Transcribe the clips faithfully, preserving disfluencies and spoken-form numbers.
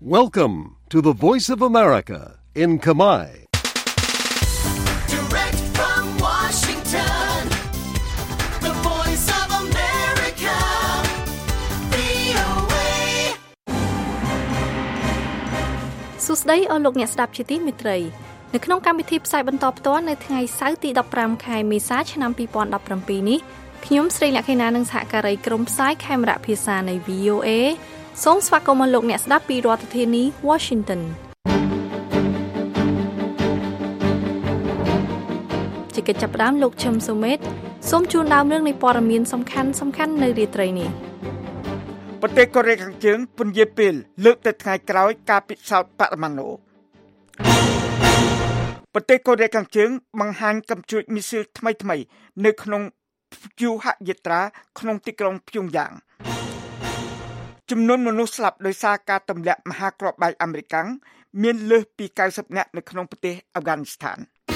Welcome to the Voice of America in Khmer. Direct from Washington, the Voice of America, វី អូ เอសួស្តីអស់លោកអ្នកស្ដាប់ជាទីមេត្រីនៅក្នុងកម្មវិធីផ្សាយបន្តផ្ទាល់នៅថ្ងៃសៅរ៍ទីដប់ប្រាំខែមេសាឆ្នាំពីរពាន់ដប់ប្រាំពីរនេះខ្ញុំស្រីលក្ខិណានិងសហការីក្រុមផ្សាយខេមរៈភាសានៃ វី អូ เอ សូមស្វាគមន៍លោកអ្នកស្ដាប់ពីរដ្ឋធានី Washington ជាកិច្ចចាប់ផ្ដើមលោកឈឹមសុមេតសូមជូនដើមរឿងនៃព័ត៌មានសំខាន់សំខាន់នៅរាត្រីនេះប្រទេសកូរ៉េខាងជើងពន្យាពេលលើកទៅថ្ងៃក្រោយការពិសោធន៍បរមាណូប្រទេសកូរ៉េខាងជើងបង្ហាញកំជួចមីស៊ីលថ្មីៗនៅក្នុងព្យុហយាត្រាក្នុងទីក្រុងព្យុងយ៉ាងចំនួនមនុស្សស្លាប់ដោយសារការទម្លាក់មហាគ្រាប់បែកអាមេរិកមានលើសពីកៅសិបនាក់នៅក្នុងប្រទេសអាហ្វហ្គានីស្ថាន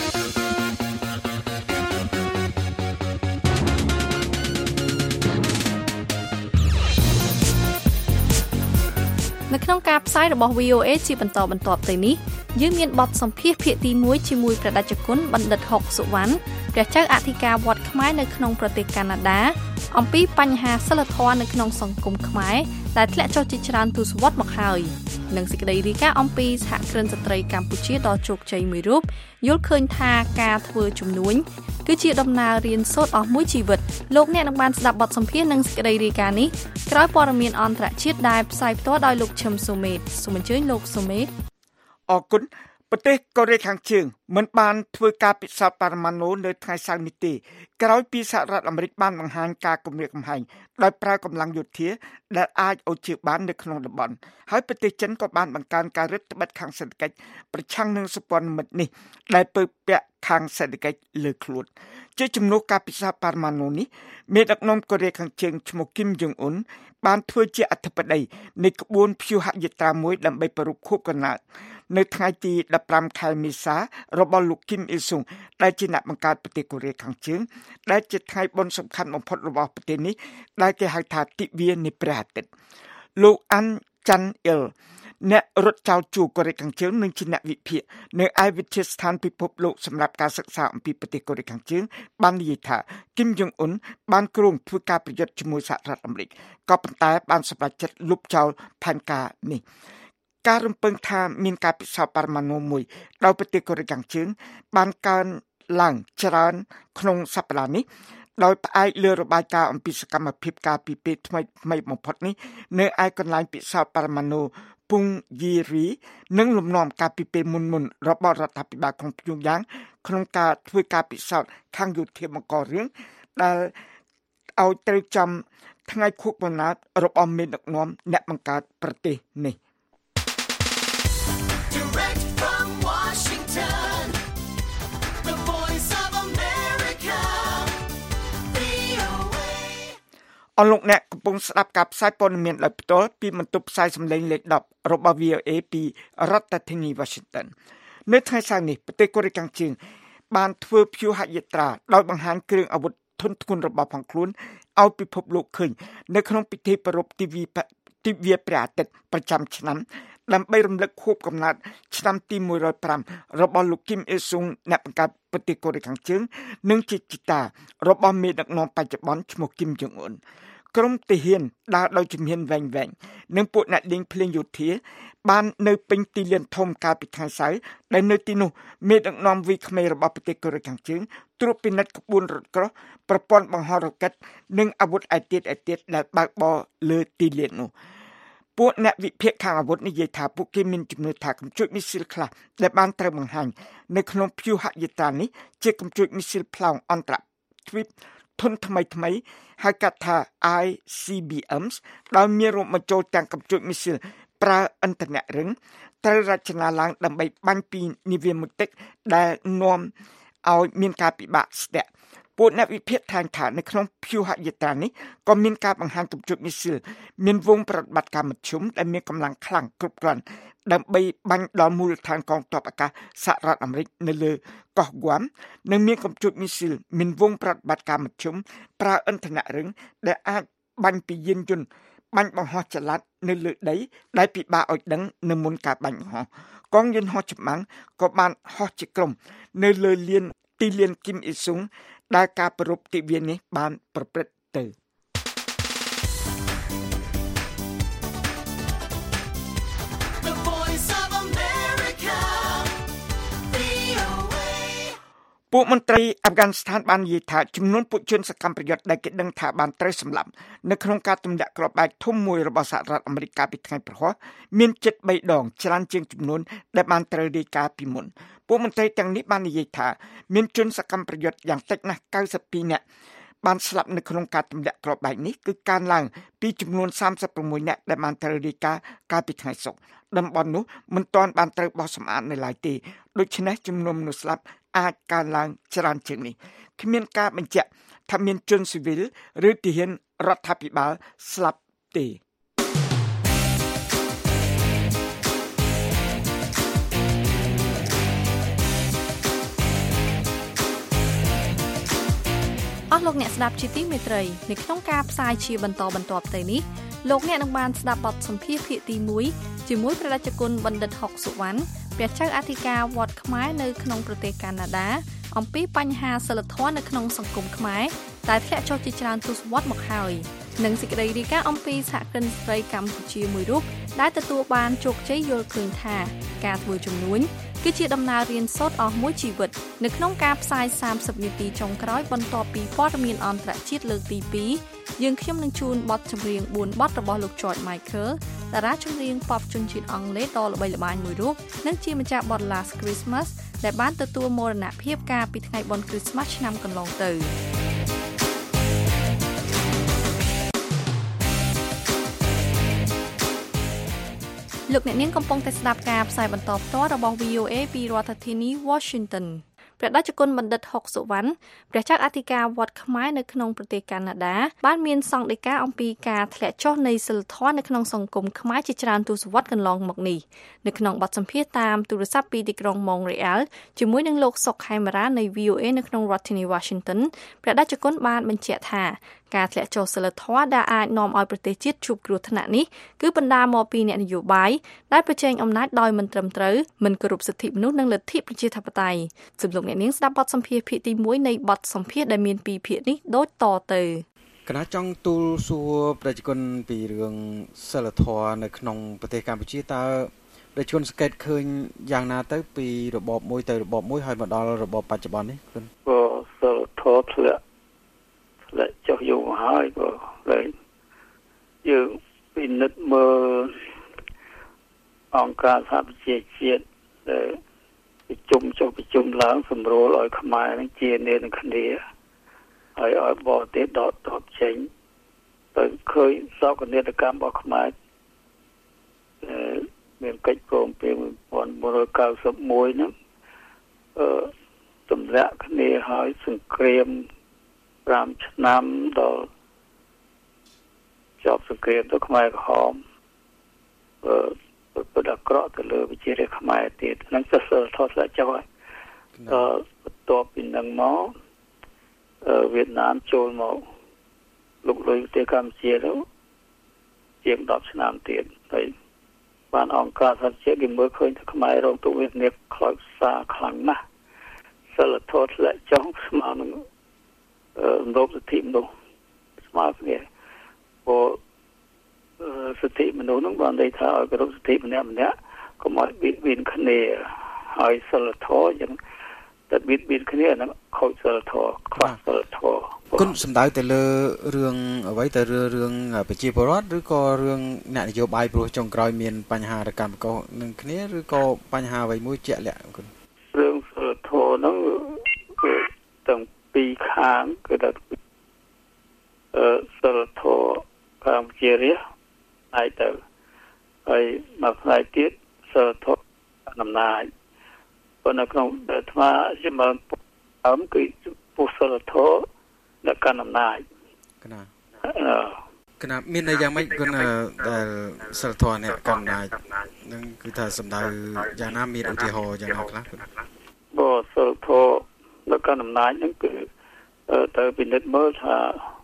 នៅក្នុងការផ្សាយរបស់ វី អូ เอ ជាបន្តបន្ទាប់ទៅនេះយើងមានបទសម្ភាសន៍ភាគទីមួយជាមួយព្រះតេជគុណបណ្ឌិតហុកសុវណ្ណព្រះចៅអធិការវត្តខ្មែរនៅក្នុងប្រទេសកាណាដាអំពីបញ្ហាសិលធម៌នៅក្នុងសង្គមខ្មែរដែលធ្លាក់ចុះជាច្រើនទសវត្សរ៍មកហើយនិងសេចក្តីរាយការណ៍អំពីសហគ្រិនស្ត្រីកម្ពុជាដ៏ជោគជ័យមួយរូបយល់ឃើញថាការធ្វើជំនួញគឺជាដំណើររៀនសូត្រអស់មួយជីវិតលោកអ្នកនឹងបានស្ដាប់បទសម្ភាសន៍និងសេចក្តីរាយការណ៍នេះក្រោយព័ត៌មានអន្តរជាតិដែលផ្សាយផ្ទាល់ដោយលោកឈឹមសូមេតសូមអញ្ជើញលោកសូមេតអរគុណប្រទេសកូរ៉េខាងជើងមិនបានធ្វើការពិសោធន៍បរមាណូនៅថ្ងៃសៅរ៍នេះទេក្រោយពីសហរដ្ឋអាមេរិកបានបង្ហាញការគំរាមកំហែងដោយប្រើកម្លាំងយោធាដែលអាចអូសជើងបាននៅក្នុងតំបន់ហើយប្រទេសចិនក៏បានបង្កើនការរឹតបន្តឹងខាងសេដ្ឋកិច្ចប្រឆាំងនឹងសម្ព័ន្ធមិត្តនេះដែលពើពាក់ខាងសេដ្ឋកិច្ចលើខ្លួនជាជំនួសការពិសោធន៍បរមាណូនេះមេដឹកនាំកូរ៉េខាងជើងឈ្មោះគីមយុងអ៊ុនបានធ្វើជាអធិបតីនៃក្បួនព្យុហយាត្រាមួយដើម្បីប្រារព្ធខួបកំណើតនៅថ្ងៃទីដប់ប្រាំខែមេសារបស់លោកគីមអ៊ីលសុងដែលជាអ្នកបង្កើតប្រទេសកូរ៉េខាងជើងដែលជាថ្ងៃបុណ្យសំខាន់បំផុតរបស់ប្រទេសនេះដែលគេហៅថាទិវានៃព្រះអាទិត្យលោកអាន់ចាន់អ៊ីលអ្នករត់ចោលជួរកូរ៉េខាងជើងនិងជាអ្នកវិភាគនៅឯវិទ្យាស្ថានពិភពលោកសម្រាប់ការសិក្សាអំពីប្រទេសកូរ៉េខាងជើងបាននិយាយថាគីមយុងអ៊ុនបានគ្រោងធ្វើការប្រយុទ្ធជាមួយសហរដ្ឋអាមេរិកក៏ប៉ុន្តែបានសម្រេចចិត្តលុបចោលផែនការនេះការរំពឹងថាមានការពិសោធន៍បរមាណូមួយដោយប្រទេសកូរ៉េខាងជើងបានកើនឡើងច្រើនក្នុងសប្តាហ៍នេះដោយផ្អែកលើរបាយការណ៍អំពីសកម្មភាពការពីពេលថ្មីថ្មីបំផុតនេះនៅឯកន្លែងពិសោធន៍បរមាណូពុងយីរីនិងលំនាំការពីពេលមុនមុនរបស់រដ្ឋាភិបាលក្នុងព្យុងយ៉ាងក្នុងការធ្វើការពិសោធន៍ខាងយោធាបង្ករឿងដែលឲ្យត្រូវចាំថ្ងៃខួបកំណើតរបស់មេដឹកនាំអ្នកបង្កើតប្រទេសនេះ Direct from Washington, the Voice of America, វី អូ เอអរលោកអ្នកកំពុងស្ដាប់ការផ្សាយព័ត៌មានដោយផ្ទាល់ពីបន្ទប់ផ្សាយសម្លេងលេខដប់របស់ វី អូ เอ ពីរដ្ឋធានី Washington នៅថ្ងៃសៅរ៍នេះប្រទេសកូរ៉េខាងជើងបានធ្វើព្យុហយាត្រាដោយបង្ហាញគ្រឿងអាវុធធុនធ្ងន់របស់ផងខ្លួនឲ្យពិភពលោកឃើញនៅក្នុងពិធីប្រារព្ធទិវាទិវាព្រះអាទិត្យប្រចាំឆ្នាំដើម្បីរំលឹកខួបកំណើតឆ្នាំទីមួយរយប្រាំរបស់លោកគីមអ៊ីលសុងអ្នកបង្កើតប្រទេសកូរ៉េខាងជើងនិងជាជីតារបស់មេដឹកនាំបច្ចុប្បន្នឈ្មោះគីមយុងអ៊ុនក្រុមទាហានដើរដោយជំហានវែងវែងនិងពួកអ្នកលេងភ្លេងយោធាបាននៅពេញទីលានធំកាលពីថ្ងៃសៅរ៍ដែលនៅទីនោះមេដឹកនាំវីក្មេងរបស់ប្រទេសកូរ៉េខាងជើងត្រួតពិនិត្យក្បួនរថក្រោះប្រព័ន្ធបង្ហោះរ៉ុកែតនិងអាវុធឯទៀតឯទៀតដែលបើកបរលើទីលាននោះពួកអ្នកវិភាគខាងអាវុធនិយាយថាពួកគេមានជំនឿថាកំជួចមីស៊ីលខ្លះដែលបានត្រូវបង្ហាញនៅក្នុងព្យុហយាត្រានេះជាកំជួចមីស៊ីលផ្លោងអន្តរទ្វីបធុនថ្មីថ្មីហៅកាត់ថា I C B M ដោយមានរួមបញ្ចូលទាំងកំជួចមីស៊ីលប្រើឥន្ធនៈរឹងត្រូវរចនាឡើងដើម្បីបាញ់ពីនាវាមុជទឹកដែលនាំឲ្យមានការពិបាកស្ទាក់ពួកអ្នកវិភាគថាថានៅក្នុងព្យុហយាត្រានេះក៏មានការបង្ហាញកំជួចមីស៊ីលមានវងប្រតិបត្តិការមធ្យមដែលមានកម្លាំងខ្លាំងគ្រប់គ្រាន់ដើម្បីបាញ់ដល់មូលដ្ឋានកងទ័ពអាកាសសហរដ្ឋអាមេរិកនៅលើកោះហ្គាំនិងមានកំជួចមីស៊ីលមានវងប្រតិបត្តិការមធ្យមប្រើឥន្ធនៈរឹងដែលអាចបាញ់ពីយានយន្តបាញ់បង្ហោះចល័តនៅលើដីដែលពិបាកឲ្យដឹងនៅមុនការបាញ់បង្ហោះកងយន្តហោះចម្បាំងក៏បានហោះជាក្រុមនៅលើលានទីលានគីមអ៊ីសុងដែលការប្រពៃទិវានេះបានប្រព្រឹត្តទៅ ពួកមន្ត្រីអាហ្វហ្គានីស្ថានបាននិយាយថាចំនួនពួកជនសកម្មប្រយុទ្ធដែលគេដឹងថាបានត្រូវសម្លាប់នៅក្នុងការទម្លាក់គ្រាប់បែកធំមួយរបស់សហរដ្ឋអាមេរិកកាលពីថ្ងៃព្រហស្បតិ៍មានជិតបីដងច្រើនជាងចំនួនដែលបានត្រូវរាយការណ៍ពីមុនពួកមន្ត្រីទាំងនេះបាននិយាយថាមានជនសកម្មប្រយុទ្ធយ៉ាងតិចណាស់កៅសិបពីរនាក់បានស្លាប់នៅក្នុងការទម្លាក់គ្រាប់បែកនេះគឺកើនឡើងពីចំនួនសាមសិបប្រាំមួយនាក់ដែលបានត្រូវរាយការណ៍កាលពីថ្ងៃសុក្រតំបន់នោះមិនទាន់បានត្រូវបោះសម្អាតនៅឡើយទេដូច្នេះចំនួនមនុស្សស្លាប់អាចកើនឡើងច្រើនជាងនេះគ្មានការបញ្ជាក់ថាមានជនស៊ីវិលឬទាហានរដ្ឋាភិបាលស្លាប់ទេអស់លោកអ្នកស្ដាប់ជាទីមេត្រីនៅក្នុងការផ្សាយជាបន្តបន្ទាប់ទៅនេះលោកអ្នកនឹងបានស្ដាប់បទសម្ភាសន៍ភាគទីមួយជាមួយព្រះរាជគុណបណ្ឌិតហុកសុវណ្ណព្រះចៅអធិការវត្តខ្មែរនៅក្នុងប្រទេសកាណាដាអំពីបញ្ហាសិលធម៌នៅក្នុងសង្គមខ្មែរដែលធ្លាក់ចុះជាច្រើនទសវត្សរ៍មកហើយនិងសេចក្តីរាយការណ៍អំពីសហគ្រិនស្ត្រីកម្ពុជាមួយរូបដែលទទួលបានជោគជ័យយល់ឃើញថាការធ្វើជំនួញគឺជាដំណើររៀនសូត្រអស់មួយជីវិតនៅក្នុងការផ្សាយសាមសិបនាទីចុងក្រោយបន្ទាប់ពីព័ត៌មានអន្តរជាតិលើកទីពីរយើងខ្ញុំនឹងជូនបទចម្រៀងបួនបទរបស់លោក George Michael តារាចម្រៀងប៉ុបជនជាតិអង់គ្លេសដ៏ល្បីល្បាញមួយរូបនិងជាម្ចាស់បទ Last Christmas ដែលបានទទួលមរណភាពកាលពីថ្ងៃបុណ្យគ្រីស្មាស់ឆ្នាំកន្លងទៅលោកអ្នកនាងកំពុងតែស្ដាប់ការផ្សាយបន្តផ្ទាល់របស់ វី អូ เอ ពីរដ្ឋធានី Washington ព្រះតេជគុណបណ្ឌិតហុកសុវណ្ណព្រះចៅអធិការវត្តខ្មែរនៅក្នុងប្រទេសកាណាដាបានមានសង្ឃដីកាអំពីការធ្លាក់ចុះនៃសីលធម៌នៅក្នុងសង្គមខ្មែរជាច្រើនទសវត្សរ៍កន្លងមកនេះនៅក្នុងបទសម្ភាសន៍តាមទូរស័ព្ទពីទីក្រុង Montreal ជាមួយនឹងលោកសុកខេមរានៃ វី អូ เอ នៅក្នុងរដ្ឋធានី Washington ព្រះតេជគុណបានបញ្ជាក់ថាការធ្លាក់ចុះសីលធម៌ដែលអាចនាំឲ្យប្រទេសជាតិជួបគ្រោះថ្នាក់នេះគឺបណ្ដាលមកពីអ្នកនយោបាយដែលប្រជែងអំណាចដោយមិនត្រឹមត្រូវមិនគោរពសិទ្ធិមនុស្សនិងលទ្ធិប្រជាធិបតេយ្យសូមលោកអ្នកនាងស្ដាប់បទសម្ភាសន៍ភាគទីមួយនៃបទសម្ភាសន៍ដែលមានពីរភាគនេះដូចតទៅគណៈចង់ទូលសួរប្រជាជនពីរឿងសិលធម៌នៅក្នុងប្រទេសកម្ពុជាតើប្រជាជនសង្កេតឃើញយ៉ាងណាទៅពីរបបមួយទៅរបបមួយហើយមកដល់របបបច្ចុប្បន្ននេះគឺសិលធម៌ធ្លាក់ធ្លាក់ចុះយូរមកហើយក៏เลยយើងពិនិត្យមើលអង្គការសហប្រជាជាតិដែលប្រជុំចុះប្រជុំឡើងសម្រួលឲ្យខ្មែរនឹងជាគ្នានឹងគ្នាហើយឲ្យបរទេសដកដកចេញទៅឃើញសោកនាដកម្មរបស់ខ្មែរមានកិច្ចព្រមព្រៀងone thousand nine hundred ninety-oneហ្នឹងអឺទម្លាក់គ្នាហើយសង្គ្រាមfiveឆ្នាំដល់ជាប់សង្គ្រាមទៅខ្មែរក្រហមអឺបដក្រក់ទៅលើវិជារាជខ្មែរទៀតហ្នឹងសិស្សថតស្លាចចុះហើយអឺបន្ទាប់ពីហ្នឹងមកអឺវៀតណាមចូលមកលុកលុយប្រទេសកម្ពុជាទៅជាងtenឆ្នាំទៀតហើយបានអង្គការសហជីវគេមើលឃើញថាខ្មែររងទុក្ខវេទនាខ្លោចផ្សាខ្លាំងណាស់សិលធម៌ធ្លាក់ចុះស្មើនឹងអឺរំលោភសិទ្ធិមនុស្សស្មើគ្នាព្រោះសិទ្ធិមនុស្សនឹងបានន័យថាឲ្យគោរពសិទ្ធិម្នាក់ម្នាក់កុំឲ្យបៀតបៀនគ្នាហើយសិលធម៌យ៉ាងតែបៀតបៀនគ្នាហ្នឹងខូចសិលធម៌ខ្វះសិលធម៌គុណសំដៅទៅលើរឿងអ្វីទៅរឿងប្រជាពលរដ្ឋឬក៏រឿងអ្នកនយោបាយព្រោះចុងក្រោយមានបញ្ហារកម្មកុសនឹងគ្នាឬក៏បញ្ហាអ្វីមួយជាក់លាក់គុណរឿងសិលធម៌ហ្នឹងគឺទាំងពីរខាងគឺថាអឺសិលធម៌កម្ពុជារាជហើយទៅហើយមកផ្នែកទៀតសិលធម៌អំណាចប៉ុន្តែក្នុងអាត្មាជាមើលអមគឺពុទ្ធសិលធម៌ដែលកាន់អំណាចកណាកណាមានន័យយ៉ាងម៉េចគុណដែលសិលធម៌នេះកាន់អំណាចនឹងគឺថាសំដៅយ៉ាងណាមានឧទាហរណ៍យ៉ាងណាខ្លះគុណបើសិលធម៌ដែលកាន់អំណាចហ្នឹងគឺទៅពិនិត្យមើលថាអ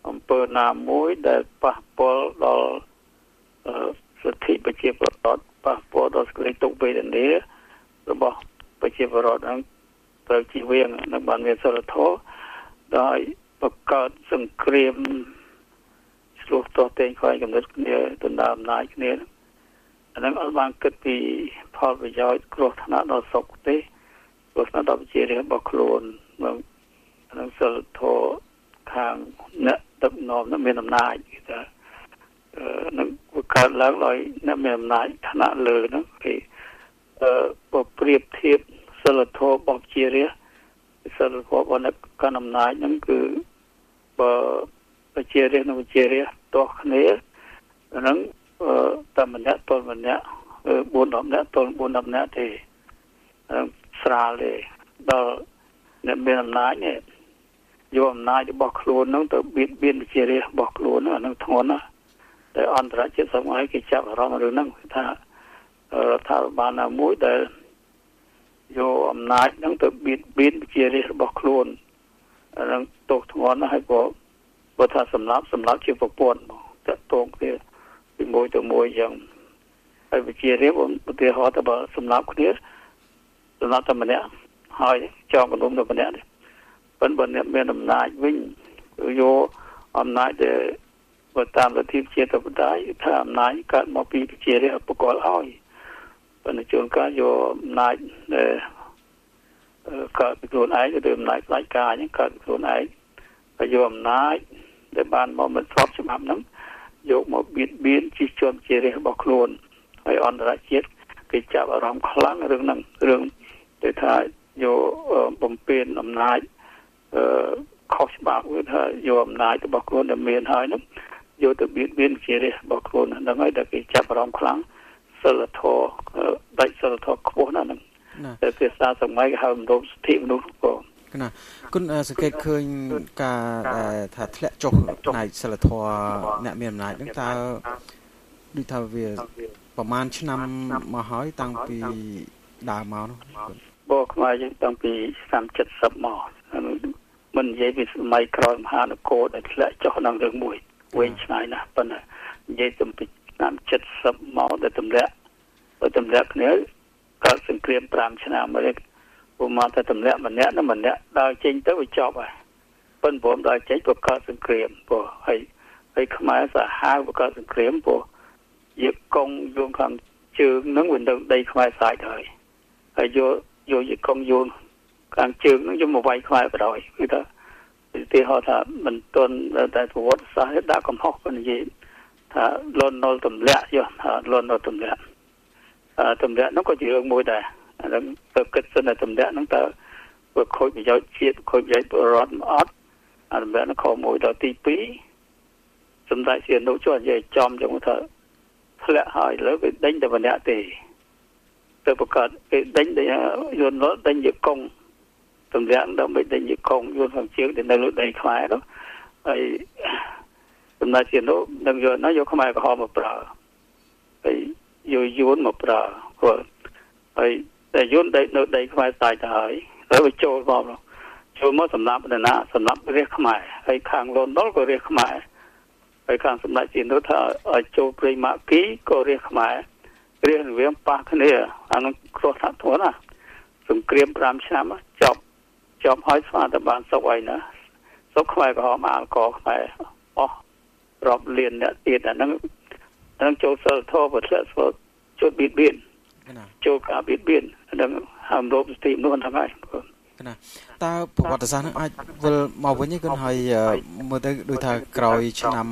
អំពើណាមួយដែលប៉ះពាល់ដល់សិទ្ធិប្រជាពលរដ្ឋប៉ះពាល់ដល់សេចក្តីទុក្ខវេទនារបស់ប្រជាពលរដ្ឋហ្នឹងត្រូវជៀសវាងនឹងបានមានសិលធម៌ដោយបង្កើតសង្គ្រាមឆ្លោះតតែងខ្វែងគំនិតគ្នាដណ្ដើមអំណាចគ្នាអាហ្នឹងអត់បានគិតពីផលប្រយោជន៍គ្រោះថ្នាក់ដល់សុខទេគ្រោះថ្នាក់ដល់ប្រជារាស្ត្ររបស់ខ្លួននឹងអាហ្នឹងសិលធម៌ខាងអ្នកដឹកនាំនឹងមានអំណាចគេថានឹងបង្កើតឡើងដោយអ្នកមានអំណាចឋានៈលើហ្នឹងគេអឺប្រៀបធៀបសិលធម៌របស់ជារាសិលធម៌របស់អ្នកកាន់អំណាចហ្នឹងគឺបើប្រជារាស្ត្រនិងប្រជារាស្ត្រតោះគ្នាហ្នឹងតែម្នាក់ទល់ម្នាក់បួនដប់នាក់ទល់បួនដប់នាក់ទេស្រាលទេដល់អ្នកមានអំណាចនេះយកអំណាចរបស់ខ្លួនហ្នឹងទៅបៀតបៀនប្រជារាស្ត្ររបស់ខ្លួនហ្នឹងអានឹងធ្ងន់ណាស់តែអន្តរជាតិសម័យគេចាប់អារម្មណ៍រឿងហ្នឹងថារដ្ឋាភិបាលណាមួយដែលយកអំណាចហ្នឹងទៅបៀតបៀនប្រជារាស្ត្ររបស់ខ្លួនអានឹងទោសធ្ងន់ណាស់ហើយក៏បើថាសម្លាប់សម្លាប់ជាប្រព័ន្ធតកតងគ្នាពីមួយទៅមួយយ៉ាងហើយប្រជារាស្ត្រឧទាហរណ៍ទៅបើសម្លាប់គ្នាសម្លាប់តែម្នាក់ហើយចងកណ្ដុំតែម្នាក់នេះប៉ុន្តែបើអ្នកមានអំណាចវិញយកអំណាចដែលបើតាមលទ្ធិប្រជាធិបតេយ្យថាអំណាចកើតមកពីប្រជារាស្ត្រប្រកល់ឲ្យប៉ុន្តែជួនកាលយកអំណាចដែលកើតពីខ្លួនឯងឬអំណាចផ្ដាច់ការហ្នឹងកើតពីខ្លួនឯងហើយយកអំណាចដែលបានមកមិនស្របច្បាប់ហ្នឹងយកមកបៀតបៀនជិះជាន់ជារាស្ត្ររបស់ខ្លួនហើយអន្តរជាតិគេចាប់អារម្មណ៍ខ្លាំងរឿងហ្នឹងរឿងដែលថាយកបំពេញអំណាចអឺខុសច្បាប់គឺថាយកអំណាចរបស់ខ្លួនដែលមានហើយហ្នឹងយកទៅបៀតបៀនជារាស្ត្ររបស់ខ្លួនហ្នឹងហើយដែលគេចាប់អារម្មណ៍ខ្លាំងសិលធម៌ដាច់សិលធម៌ខ្ពស់ណាស់ហ្នឹងតែភាសាសម័យគេហៅមនោសិទ្ធិមនុស្សក៏ណាគុណសង្កេតឃើញការថាធ្លាក់ចុះផ្នែកសិលធម៌អ្នកមានអំណាចហ្នឹងតើដូចថាវាប្រហែលឆ្នាំមកហើយតាំងពីដើមមកនោះបើខ្មែរយើងតាំងពីឆ្នាំเจ็ดสิบមកមិននិយាយពីសម័យក្រោយមហានគរដែលធ្លាក់ចុះក្នុងរឿងមួយវែងឆ្ងាយណាស់ប៉ុន្តែនិយាយតាំងពីឆ្នាំเจ็ดสิบមកដែលទម្លាក់ទៅទម្លាក់គ្នាកើតសង្គ្រាមប្រាំឆ្នាំមកនេះព្រោះមកតែទម្លាក់ម្នាក់ណាម្នាក់ដើរចេញទៅវាចប់ហើយប៉ុន្តែព្រមដើរចេញក៏កើតសង្គ្រាមព្រោះហើយហើយខ្មែរសាហាវក៏កើតសង្គ្រាមព្រោះយកកងយងខាងជើងហ្នឹងវានៅដីខ្មែរសាច់ហើយហើយយកយកយកកងយងខាងជើងហ្នឹងយកមកវាយខ្មែរបដ ாய் គឺថាឧទាហរណ៍ថាមិនទាន់តែប្រវត្តិសាស្ត្រដាក់កំហុសប៉ុណ្ណឹងនិយាយថាលន់នល់ទម្លាក់យកថាលន់នល់ទម្លាក់អឺទម្លាក់នោះក៏ជារឿងមួយដែរអានឹងទៅគិតសិនតែទម្លាក់ហ្នឹងតើវាខូចប្រយោជន៍ជាតិខូចប្រយោជន៍ពលរដ្ឋអត់អាទម្លាក់នោះខុសមួយដល់ទីពីរសម្ដេចសៀននោះជួយនិយាយចំចឹងថាធ្លាក់ហើយលើវាដេញតែម្នាក់ទេទៅប្រកាសគេដេញយន្តរត់ដេញយកកងទម្លាក់ដើម្បីដេញយកកងយន្តខាងជើងដែលនៅលើដីខ្មែរនោះហើយសម្ដេចសៀននោះនឹងយកណាយកខ្មែរក្រហមមកប្រើហើយយកយន្តមកប្រើគាត់ហើយតែយន្តដីនៅដីខ្មែរស្ដាយទៅហើយហើយវាចូលមកចូលមកសម្រាប់បណ្ណាសម្រាប់រាជខ្មែរហើយខាងលន់ដុលក៏រាជខ្មែរហើយខាងសម្ដេចសៀននោះថាឲ្យចូលព្រៃម៉ាគីក៏រាជខ្មែររាជរវាងប៉ះគ្នាអានោះគ្រោះថ្នាក់ធ្ងន់ណាសង្គ្រាមប្រាំឆ្នាំចប់ចប់ហើយស្វាតបានសុកអីណាសុកខ្មែរក្រហមអាល់កុលខ្មែរអស់រាប់លានអ្នកទៀតអាហ្នឹងអាហ្នឹងចូលសិលធម៌ប្រធ្លាក់ចូលចូលបៀតបៀនចូលការបៀតបៀនអាហ្នឹងហាមរោគស្ទីនោះហ្នឹងហើយណាតើប្រវត្តិសាស្ត្រហ្នឹងអាចវិលមកវិញទេគុណហើយមើលទៅដូចថាក្រោយឆ្នាំ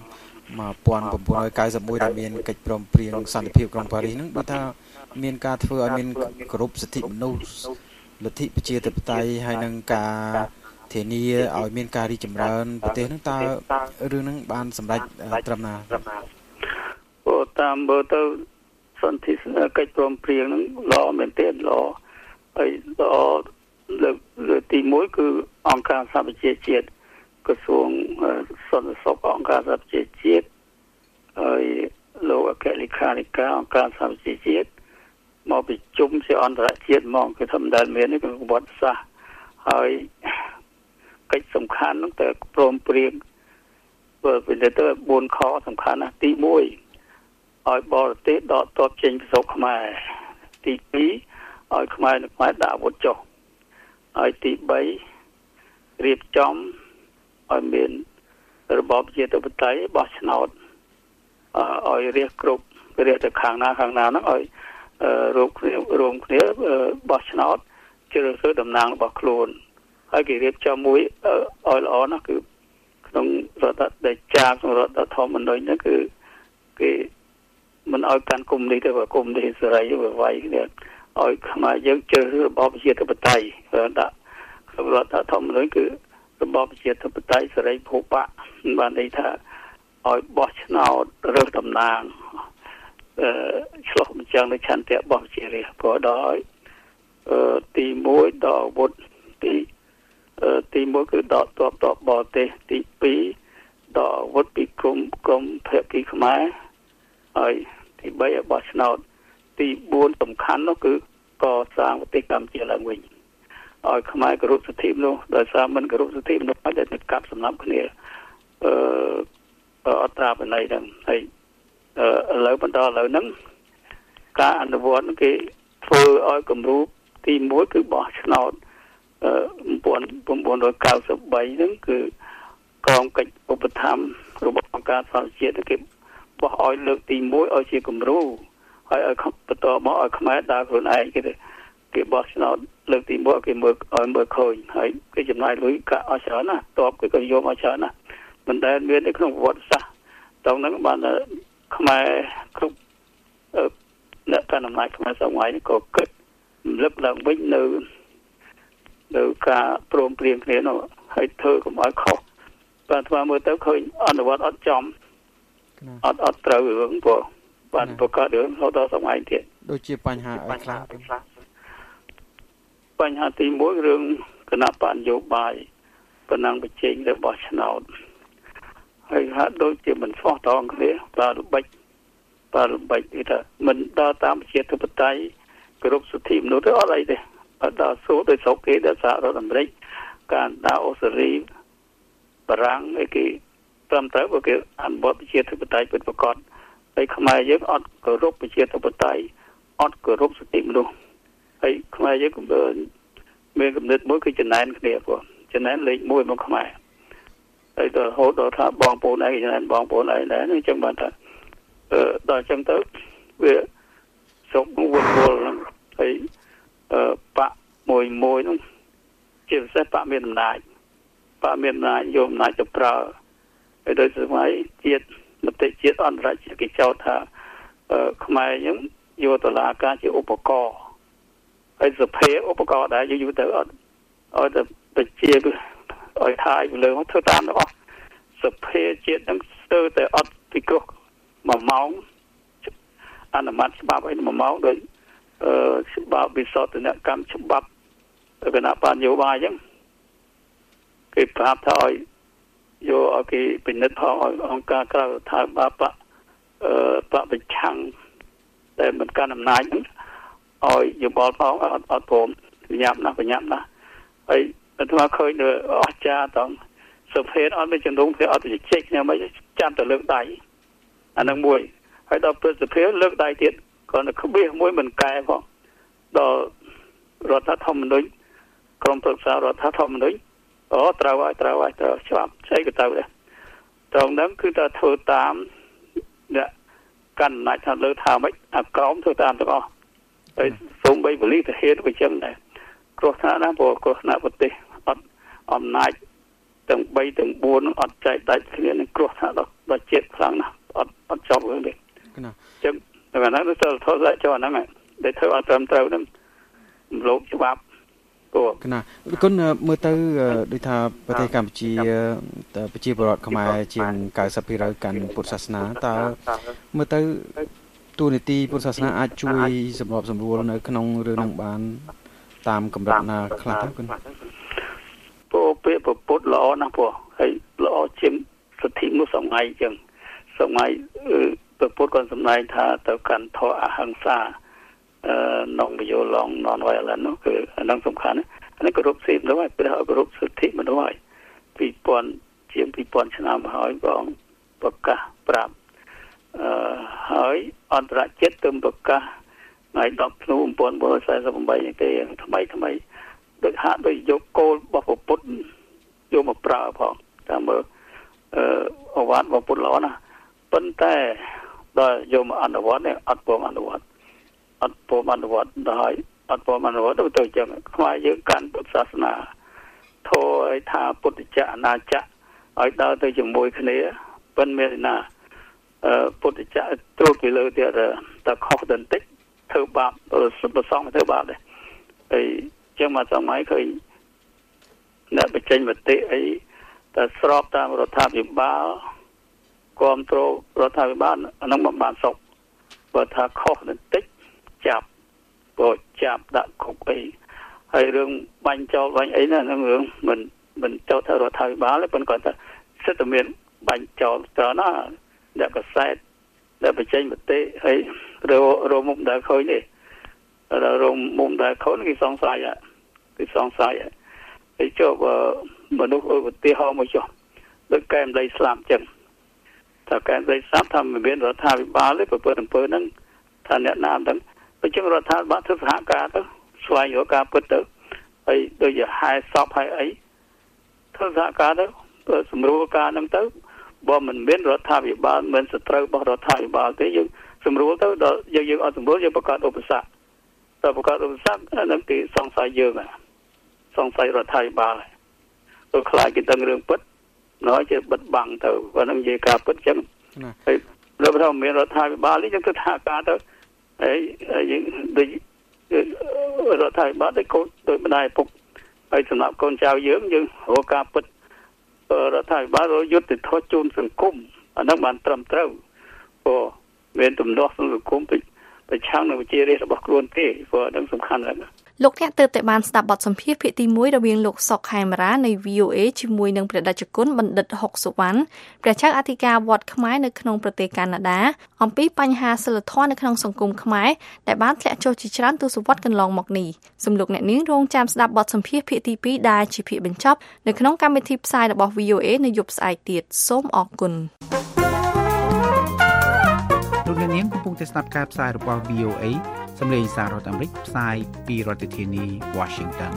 nineteen ninety-oneដែលមានកិច្ចព្រមព្រៀងសន្តិភាពក្រុងប៉ារីសហ្នឹងដូចថាមានការធ្វើឲ្យមានគោរពសិទ្ធិមនុស្សលទ្ធិប្រជាធិបតេយ្យហើយនឹងការធានាឲ្យមានការរីកចម្រើនប្រទេសហ្នឹងតើរឿងហ្នឹងបានសម្រេចត្រឹមណាអូតាមមើលទៅសន្ធិកិច្ចព្រមព្រៀងហ្នឹងល្អមែនទេល្អហើយល្អលើទីមួយគឺអង្គការសហប្រជាជាតិក្រសួងសន្តិសុខអង្គការសហប្រជាជាតិហើយលោកអគ្គលេខាធិការអង្គការសហប្រជាជាតិមកប្រជុំជាអន្តរជាតិហ្មងគឺធម្មតាមាននេះគឺប្រវត្តិសាស្ត្រហើយកិច្ចសំខាន់នោះតែព្រមព្រៀងបើពីទៅបួនខសំខាន់ណាទីមួយឲ្យបរទេសដកទ័ពចេញពីស្រុកខ្មែរទីពីរឲ្យខ្មែរនៅខ្មែរដាក់អាវុធចុះហើយទីបីរៀបចំឲ្យមានរបបជាធិបតេយ្យបោះឆ្នោតឲ្យរាជគ្រប់រាជទៅខាងណាខាងណាហ្នឹងឲ្យរួមគ្នារួមគ្នាបោះឆ្នោតជ្រើសរើសតំណាងរបស់ខ្លួនហើយគេរៀបចំមួយឲ្យល្អណាស់គឺក្នុងរដ្ឋដែលចាក្នុងរដ្ឋធម្មនុញ្ញហ្នឹងគឺគេមិនឲ្យកាន់គុំនេះទេបើគុំនេះសេរីវាវាយគ្នាឲ្យខ្មែរយើងជ្រើសរើសរបបជាធិបតេយ្យដាក់ក្នុងរដ្ឋធម្មនុញ្ញគឺរបបជាធិបតេយ្យសេរីភូបៈបានន័យថាឲ្យបោះឆ្នោតរើសតំណាងអឺឆ្លោះបញ្ចាំងនៅឆន្ទៈរបស់ជារាជព្រោះដោយអឺទីមួយដកអាវុធទីអឺទីមួយគឺដកទ័ពទ័ពបរទេសទីពីរដកអាវុធពីក្រុមក្រុមភេទខ្មែរហើយទីបីឲ្យបោះឆ្នោតទីបួនសំខាន់នោះគឺកសាងប្រទេសកម្ពុជាឡើងវិញឲ្យខ្មែរគោរពសិទ្ធិមនុស្សដោយសារមិនគោរពសិទ្ធិមនុស្សអាចទៅកាប់សម្លាប់គ្នាអឺអត្រាបន័យហ្នឹងហើយឥឡូវបន្តឥឡូវហ្នឹងការអនុវត្តគេធ្វើឲ្យគម្រោងទីមួយគឺបោះឆ្នោតអឺnineteen ninety-threeហ្នឹងគឺកងកិច្ចឧបត្ថម្ភរបស់អង្គការសហប្រជាជាតិគេបោះឲ្យលើកទីមួយឲ្យជាគំរូហើយឲ្យបន្តមកឲ្យខ្មែរដើរខ្លួនឯងគេគេបោះឆ្នោតលើកទីមួយគេមើលឲ្យមើលឃើញហើយគេចំណាយលុយកាក់អស់ច្រើនណាស់តបគេក៏យកមកច្រើនណាស់មិនដែលមាននៅក្នុងប្រវត្តិសាស្ត្រតោះហ្នឹងបានខ្មែរគ្រប់អ្នកកាន់អំណាចខ្មែរសម័យនេះក៏គិតលឹកឡើងវិញនៅនៅការព្រមព្រៀងគ្នានោះហើយធ្វើកុំឲ្យខុសបាទស្មើមើលទៅឃើញអនុវត្តអត់ចំអត់អត់ត្រូវរឿងព្រោះបានប្រកាសរឿងរហូតដល់សម័យទៀតដូចជាបញ្ហាអីខ្លះបញ្ហាទីមួយរឿងគណៈបកនយោបាយប៉ុណ្ណឹងបញ្ចេញរបស់ឆ្នោតហើយហាក់ដូចជាមិនស្មោះត្រង់គ្នាបាទល្បិចបាទល្បិចគេថាមិនដល់តាមជាធិបតេយ្យគោរពសិទ្ធិមនុស្សទៅអត់អីទេអត់ដល់សូដោយស្រុកគេដល់សហរដ្ឋអាមេរិកកាណាដាអូស្ត្រាលីបារាំងអីគេត្រឹមត្រូវបើគេអនុវត្តជាធិបតេយ្យពិតប្រាកដហើយខ្មែរយើងអត់គោរពជាធិបតេយ្យអត់គោរពសិទ្ធិមនុស្សហើយខ្មែរយើងក៏មានគំនិតមួយគឺចំណែនគ្នាព្រោះចំណែនលេខមួយមកខ្មែរហើយដល់រហូតដល់ថាបងប្អូនឯងចំណែនបងប្អូនឯងដែរអញ្ចឹងបានថាអឺដល់អញ្ចឹងទៅវាសុខវល់វល់ហើយអឺបាក់មួយមួយនោះជាពិសេសបាក់មានអំណាចបាក់មានអំណាចយកអំណាចទៅប្រើហើយដោយសម័យជាតិមតិជាតិអន្តរជាតិគេចោទថាអឺខ្មែរយើងយកតឡាការជាឧបករណ៍ហើយសភាឧបករណ៍ដែរយូរទៅអត់ឲ្យទៅប្រជាឲ្យថាយលើមកធ្វើតាមទាំងអស់សភាជាតិនឹងស្ទើរតែអត់ពិគ្រោះមួយម៉ោងអនុម័តច្បាប់ឲ្យមួយម៉ោងដោយអឺច្បាប់វិសោធនកម្មច្បាប់គណៈបញ្ញោបាយអញ្ចឹងគេប្រាប់ថាឲ្យយកឲ្យគេពិនិត្យផងឲ្យអង្គការក្រៅរដ្ឋាភិបាលបកអឺបកប្រឆាំងតែមិនកាន់អំណាចហ្នឹងឲ្យយោបល់ផងអត់អត់ព្រមញ៉ាំណាស់ញ៉ាំណាស់ហើយតែថាឃើញអស្ចារ្យតង់សុភេទអត់មានជំនុំគេអត់ទៅជិះគ្នាមិនចាំទៅលើកដៃអានឹងមួយហើយដល់ព្រឹទ្ធសភាលើកដៃទៀតគាត់ទៅក្បៀសមួយមិនកែផងដល់រដ្ឋធម្មនុញ្ញក្រុមប្រឹក្សារដ្ឋធម្មនុញ្ញអូត្រូវហើយត្រូវហើយត្រូវច្បាប់ស្អីក៏ត្រូវដែរត្រង់ហ្នឹងគឺថាធ្វើតាមអ្នកកាន់អំណាចថាលើថាម៉េចអាក្រមធ្វើតាមទាំងអស់ហើយសូម្បីបលិទៅហេតុវាចឹងដែរគ្រោះថ្នាក់ណាព្រោះគ្រោះថ្នាក់ប្រទេសអត់អំណាចទាំងបីទាំងបួនអត់ចែកដាច់គ្នានឹងគ្រោះថ្នាក់ដល់ជាតិខ្លាំងណាស់អត់អត់ចប់រឿងទេណាអញ្ចឹងតែហ្នឹងទៅថតlại choហ្នឹងដែលធ្វើអត់ត្រឹមត្រូវហ្នឹងលោកច្បាប់ព្រោះណាគុណមើលទៅដូចថាប្រទេសកម្ពុជាប្រជាពលរដ្ឋខ្មែរជាងninety percentកាន់ពុទ្ធសាសនាតើមើលទៅទូនីតិពុទ្ធសាសនាអាចជួយសម្របសម្រួលនៅក្នុងរឿងហ្នឹងបានតាមកម្រិតណាខ្លះទៅគុណព្រោះពាក្យពុទ្ធល្អណាស់ព្រោះហើយល្អជាងសិទ្ធិមនុស្សសម័យអញ្ចឹងសម័យពុទ្ធគាត់សម្ដែងថាទៅកាន់ធម៌អហិង្សាអឺ non violence non violence នោះគឺអានឹងសំខាន់អានេះគោរពសិទ្ធិមនុស្សហើយព្រះគោរពសិទ្ធិមនុស្សហើយពីរពាន់ជាងពីរពាន់ឆ្នាំហើយបងប្រកាសប្រាប់អឺហើយអន្តរជាតិទើបប្រកាសថ្ងៃដប់ធ្នូmột nghìn bốn trăm bốn mươi támនេះទេថ្មីថ្មីដូចហាក់ដូចយកគោលរបស់ព្រះពុទ្ធយកមកប្រើផងតាមមើលអឺអវត្តរបស់ពុទ្ធល្អណាស់ប៉ុន្តែដល់យកមកអនុវត្តនេះអត់ព្រមអនុវត្តអត់ព្រមអនុវត្តដល់អត់ព្រមអនុវត្តទៅចឹងខ្មែរយើងកាន់ពុទ្ធសាសនាធម៌ឲ្យថាពុទ្ធចក្រអនាចក្រឲ្យដើរទៅជាមួយគ្នាប៉ុន្តែមានណាអឺពុទ្ធចក្រត្រួតពីលើទៀតតែខុសបន្តិចធ្វើបាបប្រសងធ្វើបាបដែរហើយចឹងមកសម័យឃើញអ្នកបញ្ចេញមតិអីតែស្របតាមរដ្ឋាភិបាលគ្រប់គ្រងរដ្ឋាភិបាលអានឹងមិនបានសុខបើថាខុសបន្តិចចាប់បើចាប់ដាក់គុកអីហើយរឿងបាញ់ចោលបាញ់អីណានឹងរឿងមិនមិនចោលថារដ្ឋាភិបាលទេប៉ុន្តែគាត់ថាសិទ្ធិមានបាញ់ចោលច្រើនណាអ្នកកសែតដែលបញ្ចេញមតិហើយររមុំដែលឃើញនេះរមុំដែលឃើញគេសង្ស័យគេសង្ស័យហើយចុះមនុស្សឧទាហរណ៍មកចុះដូចកែមដីស្លាប់ចឹងថាកែមដីស្លាប់ថាមិនមានរដ្ឋាភិបាលទេប្រពើអំពើហ្នឹងថាអ្នកណាទាំងអញ្ចឹងរដ្ឋាភិបាលធ្វើសហការទៅស្វែងរកការពិតទៅហើយដូចជាហែសពហើយអីធ្វើសហការទៅសម្រួលការហ្នឹងទៅបើមិនមានរដ្ឋាភិបាលមិនសត្រូវរបស់រដ្ឋាភិបាលទេយើងសម្រួលទៅដល់យើងយើងអត់សម្រួលយើងបង្កើតឧបសគ្គតែបង្កើតឧបសគ្គហ្នឹងគេសង្ស័យយើងសង្ស័យរដ្ឋាភិបាលទៅខ្លាចគេដឹងរឿងពិតnói chứ bật bằng từ và nó về cả bật chân rồi bắt đầu miền rồi thay ba lý cho cứ thả cả thôi ấy những rồi thay ba đấy cô tôi bên này phục ấy sầm nạp con trao dưỡng nhưng hồ cả bật rồi thay ba rồi dứt thì thôi chôn sừng cung anh đang bàn trầm trâu ồ miền tụm đó sừng cung bị bị chăng nó chia đi là bọc luôn thế và đang sầm khăn rồi លោកអ្នកទើបតែបានស្ដាប់បទសម្ភាសន៍ភាគទីមួយរវាងលោកសុកខេមរានៃ វី អូ เอ ជាមួយនឹងព្រះតេជគុណបណ្ឌិតហុកសុវណ្ណព្រះចៅអធិការវត្តខ្មែរនៅក្នុងប្រទេសកាណាដាអំពីបញ្ហាសិលធម៌នៅក្នុងសង្គមខ្មែរដែលបានធ្លាក់ចុះជាច្រើនទសវត្សរ៍កន្លងមកនេះសូមលោកអ្នកនាងរងចាំស្ដាប់បទសម្ភាសន៍ភាគទីពីរដែលជាភាគបញ្ចប់នៅក្នុងកម្មវិធីផ្សាយរបស់ វី អូ เอ នៅយប់ស្អែកទៀតសូមអរគុណលោកអ្នកនាងកំពុងតែស្ដាប់ការផ្សាយរបស់ វី អូ เอ សម្លេងសាររដ្ឋអាមេរិកផ្សាយពីរដ្ឋធានី Washington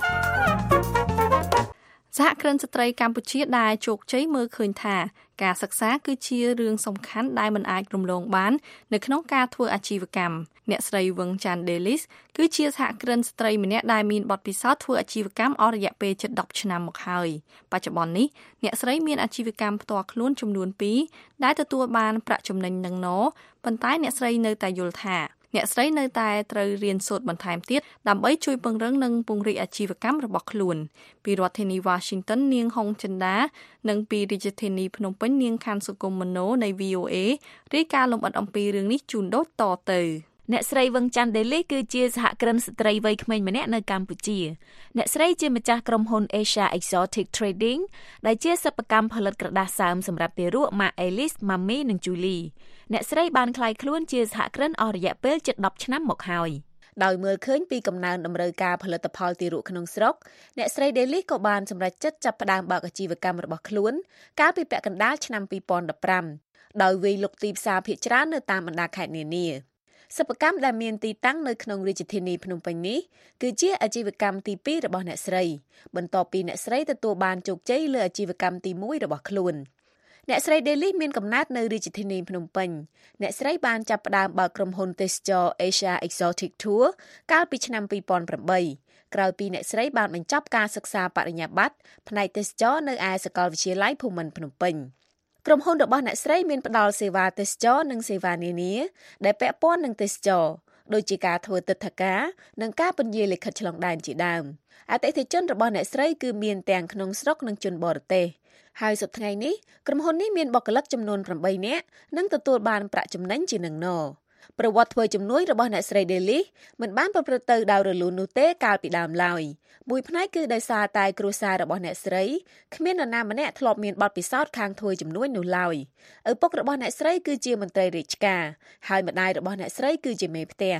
សហគ្រិនស្ត្រីកម្ពុជាដែលជោគជ័យមើលឃើញថាការសិក្សាគឺជារឿងសំខាន់ដែលមិនអាចរំលងបាននៅក្នុងការធ្វើអាជីវកម្មអ្នកស្រីវឹងចាន់ដេលីសគឺជាសហគ្រិនស្ត្រីម្នាក់ដែលមានបទពិសោធន៍ធ្វើអាជីវកម្មអស់រយៈពេលជិតដប់ឆ្នាំមកហើយបច្ចុប្បន្ននេះអ្នកស្រីមានអាជីវកម្មផ្ទាល់ខ្លួនចំនួនពីរដែលទទួលបានប្រាក់ចំណេញនឹងណប៉ុន្តែអ្នកស្រីនៅតែយល់ថាអ្នកស្រីនៅតែត្រូវរៀនសូត្របន្ថែមទៀតដើម្បីជួយពង្រឹងនិងពង្រីកអាជីវកម្មរបស់ខ្លួនពីរដ្ឋធានី Washington នាងហុងចិន្តានិងពីរាជធានីភ្នំពេញនាងខាន់សុគមមនោនៃ វី អូ เอ រាយការណ៍លម្អិតអំពីរឿងនេះជូនដូចតទៅអ្នកស្រីវឹងចាន់ដេលីគឺជាសហគ្រិនស្ត្រីវ័យក្មេងម្នាក់នៅកម្ពុជាអ្នកស្រីជាម្ចាស់ក្រុមហ៊ុន Asia Exotic Trading ដែលជាសិប្បកម្មផលិតក្រដាសសើមសម្រាប់ទារកម៉ាក់ Alice, Mami និង Julie អ្នកស្រីបានក្លាយខ្លួនជាសហគ្រិនអស់រយៈពេលជិតដប់ឆ្នាំមកហើយដោយមើលឃើញពីកំណើនតម្រូវការផលិតផលទារកក្នុងស្រុកអ្នកស្រី Daily ក៏បានសម្រេចចិត្តចាប់ផ្ដើមបើកអាជីវកម្មរបស់ខ្លួនកាលពីពាក់កណ្ដាលឆ្នាំពីរពាន់ដប់ប្រាំដោយវាយលុកទីផ្សារភាគច្រើននៅតាមបណ្ដាខេត្តនានាសិប្បកម្មដែលមានទីតាំងនៅក្នុងរាជធានីភ្នំពេញនេះគឺជាអាជីវកម្មទីពីររបស់អ្នកស្រីបន្ទាប់ពីអ្នកស្រីទទួលបានជោគជ័យលើអាជីវកម្មទីមួយរបស់ខ្លួនអ្នកស្រី Daily មានកំណើតនៅរាជធានីភ្នំពេញអ្នកស្រីបានចាប់ផ្ដើមបើកក្រុមហ៊ុនទេសចរ Asia Exotic Tour កាលពីឆ្នាំពីរពាន់ប្រាំបីក្រោយពីអ្នកស្រីបានបញ្ចប់ការសិក្សាបរិញ្ញាបត្រផ្នែកទេសចរនៅឯសាកលវិទ្យាល័យភូមិន្ទភ្នំពេញក្រុមហ៊ុនរបស់អ្នកស្រីមានផ្ដល់សេវាទេសចរនិងសេវានានាដែលពាក់ព័ន្ធនឹងទេសចរដូចជាការធ្វើទិដ្ឋាការនិងការពន្យាលិខិតឆ្លងដែនជាដើមអតិថិជនរបស់អ្នកស្រីគឺមានទាំងក្នុងស្រុកនិងជនបរទេសហើយសប្តាហ៍នេះក្រុមហ៊ុននេះមានបុគ្គលិកចំនួនប្រាំបីនាក់និងទទួលបានប្រាក់ចំណេញជានឹងណប្រវត្តិធ្វើជំនួយរបស់អ្នកស្រី Daily មិនបានប្រព្រឹត្តទៅដោយរលូននោះទេកាលពីដើមឡើយមួយផ្នែកគឺដោយសារតែគ្រួសាររបស់អ្នកស្រីគ្មាននរណាម្នាក់ធ្លាប់មានបទពិសោធន៍ខាងធ្វើជំនួយនោះឡើយឪពុករបស់អ្នកស្រីគឺជាមន្ត្រីរាជការហើយម្ដាយរបស់អ្នកស្រីគឺជាមេផ្ទះ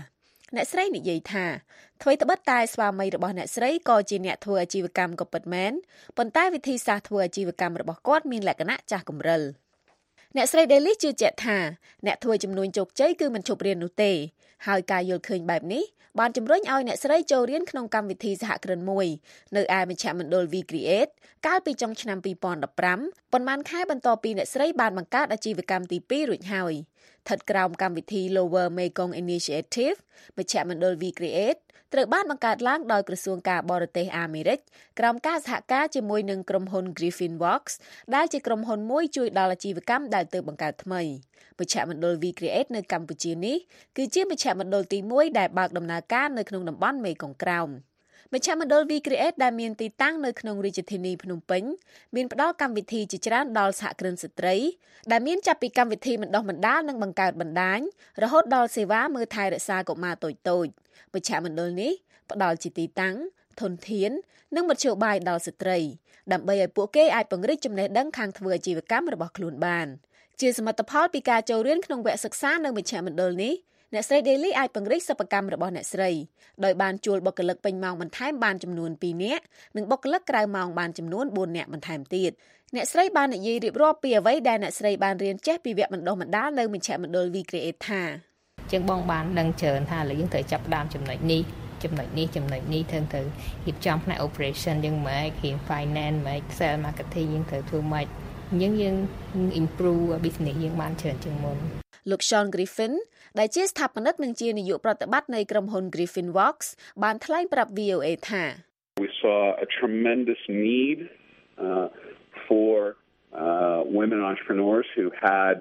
អ្នកស្រីនិយាយថាអ្វីត្បិតតែស្វាមីរបស់អ្នកស្រីក៏ជាអ្នកធ្វើអាជីវកម្មក៏ពិតមែនប៉ុន្តែវិធីសាស្ត្រធ្វើអាជីវកម្មរបស់គាត់មានលក្ខណៈចាស់គំរិលអ្នកស្រី Daily ជឿជាក់ថាអ្នកធ្វើជំនួញជោគជ័យគឺមិនឈប់រៀននោះទេហើយការយល់ឃើញបែបនេះបានជំរុញឲ្យអ្នកស្រីចូលរៀនក្នុងកម្មវិធីសហគ្រិនមួយនៅឯមជ្ឈមណ្ឌល V Create កាលពីចុងឆ្នាំពីរពាន់ដប់ប្រាំប៉ុន្មានខែបន្ទាប់ពីអ្នកស្រីបានបង្កើតអាជីវកម្មទីពីររួចហើយស្ថិតក្រោមកម្មវិធី Lower Mekong Initiative មជ្ឈមណ្ឌល V Create ត្រូវបានបង្កើតឡើងដោយក្រសួងការបរទេសអាមេរិកក្រោមការសហការជាមួយនឹងក្រុមហ៊ុន Griffin Works ដែលជាក្រុមហ៊ុនមួយជួយដល់អាជីវកម្មដែលទើបបង្កើតថ្មីមជ្ឈមណ្ឌល V Create នៅកម្ពុជានេះគឺជាមជ្ឈមណ្ឌលទីមួយដែលបើកដំណើរការនៅក្នុងតំបន់មេគង្គក្រោមមជ្ឈមណ្ឌល V Create ដែលមានទីតាំងនៅក្នុងរាជធានីភ្នំពេញមានផ្ដល់កម្មវិធីជាច្រើនដល់សហគ្រិនស្ត្រីដែលមានចាប់ពីកម្មវិធីបណ្ដុះបណ្ដាលនិងបង្កើតបណ្ដាញរហូតដល់សេវាមើលថែរក្សាកុមារតូចៗមជ្ឈមណ្ឌលនេះផ្ដល់ជាទីតាំងធនធាននិងមធ្យោបាយដល់ស្ត្រីដើម្បីឲ្យពួកគេអាចពង្រីកចំណេះដឹងខាងធ្វើអាជីវកម្មរបស់ខ្លួនបានជាសមិទ្ធផលពីការចូលរៀនក្នុងវគ្គសិក្សានៅមជ្ឈមណ្ឌលនេះអ្នកស្រី Daily អាចពង្រីកសិប្បកម្មរបស់អ្នកស្រីដោយបានជួលបុគ្គលិកពេញម៉ោងបន្ថែមបានចំនួនពីរនាក់និងបុគ្គលិកក្រៅម៉ោងបានចំនួនបួននាក់បន្ថែមទៀតអ្នកស្រីបាននិយាយរៀបរាប់ពីអ្វីដែលអ្នកស្រីបានរៀនចេះពីវគ្គបណ្ដុះបណ្ដាលនៅមជ្ឈមណ្ឌល V Create ថាជាងបងបានដឹងច្រើនថាលើយើងត្រូវចាប់ផ្ដើមចំណុចនេះចំណុចនេះចំណុចនេះត្រូវទៅរៀបចំផ្នែក operation យើងមករៀន finance មក sales marketing យើងត្រូវធ្វើមកយើងយើង improve business យើងបានច្រើនជាងមុនលោក Sean Griffin ដែលជាស្ថាបនិកនិងជានាយកប្រតិបត្តិនៃក្រុមហ៊ុន Griffin Works បានថ្លែងប្រាប់ V O A ថា We saw a tremendous need uh, for uh, women entrepreneurs who had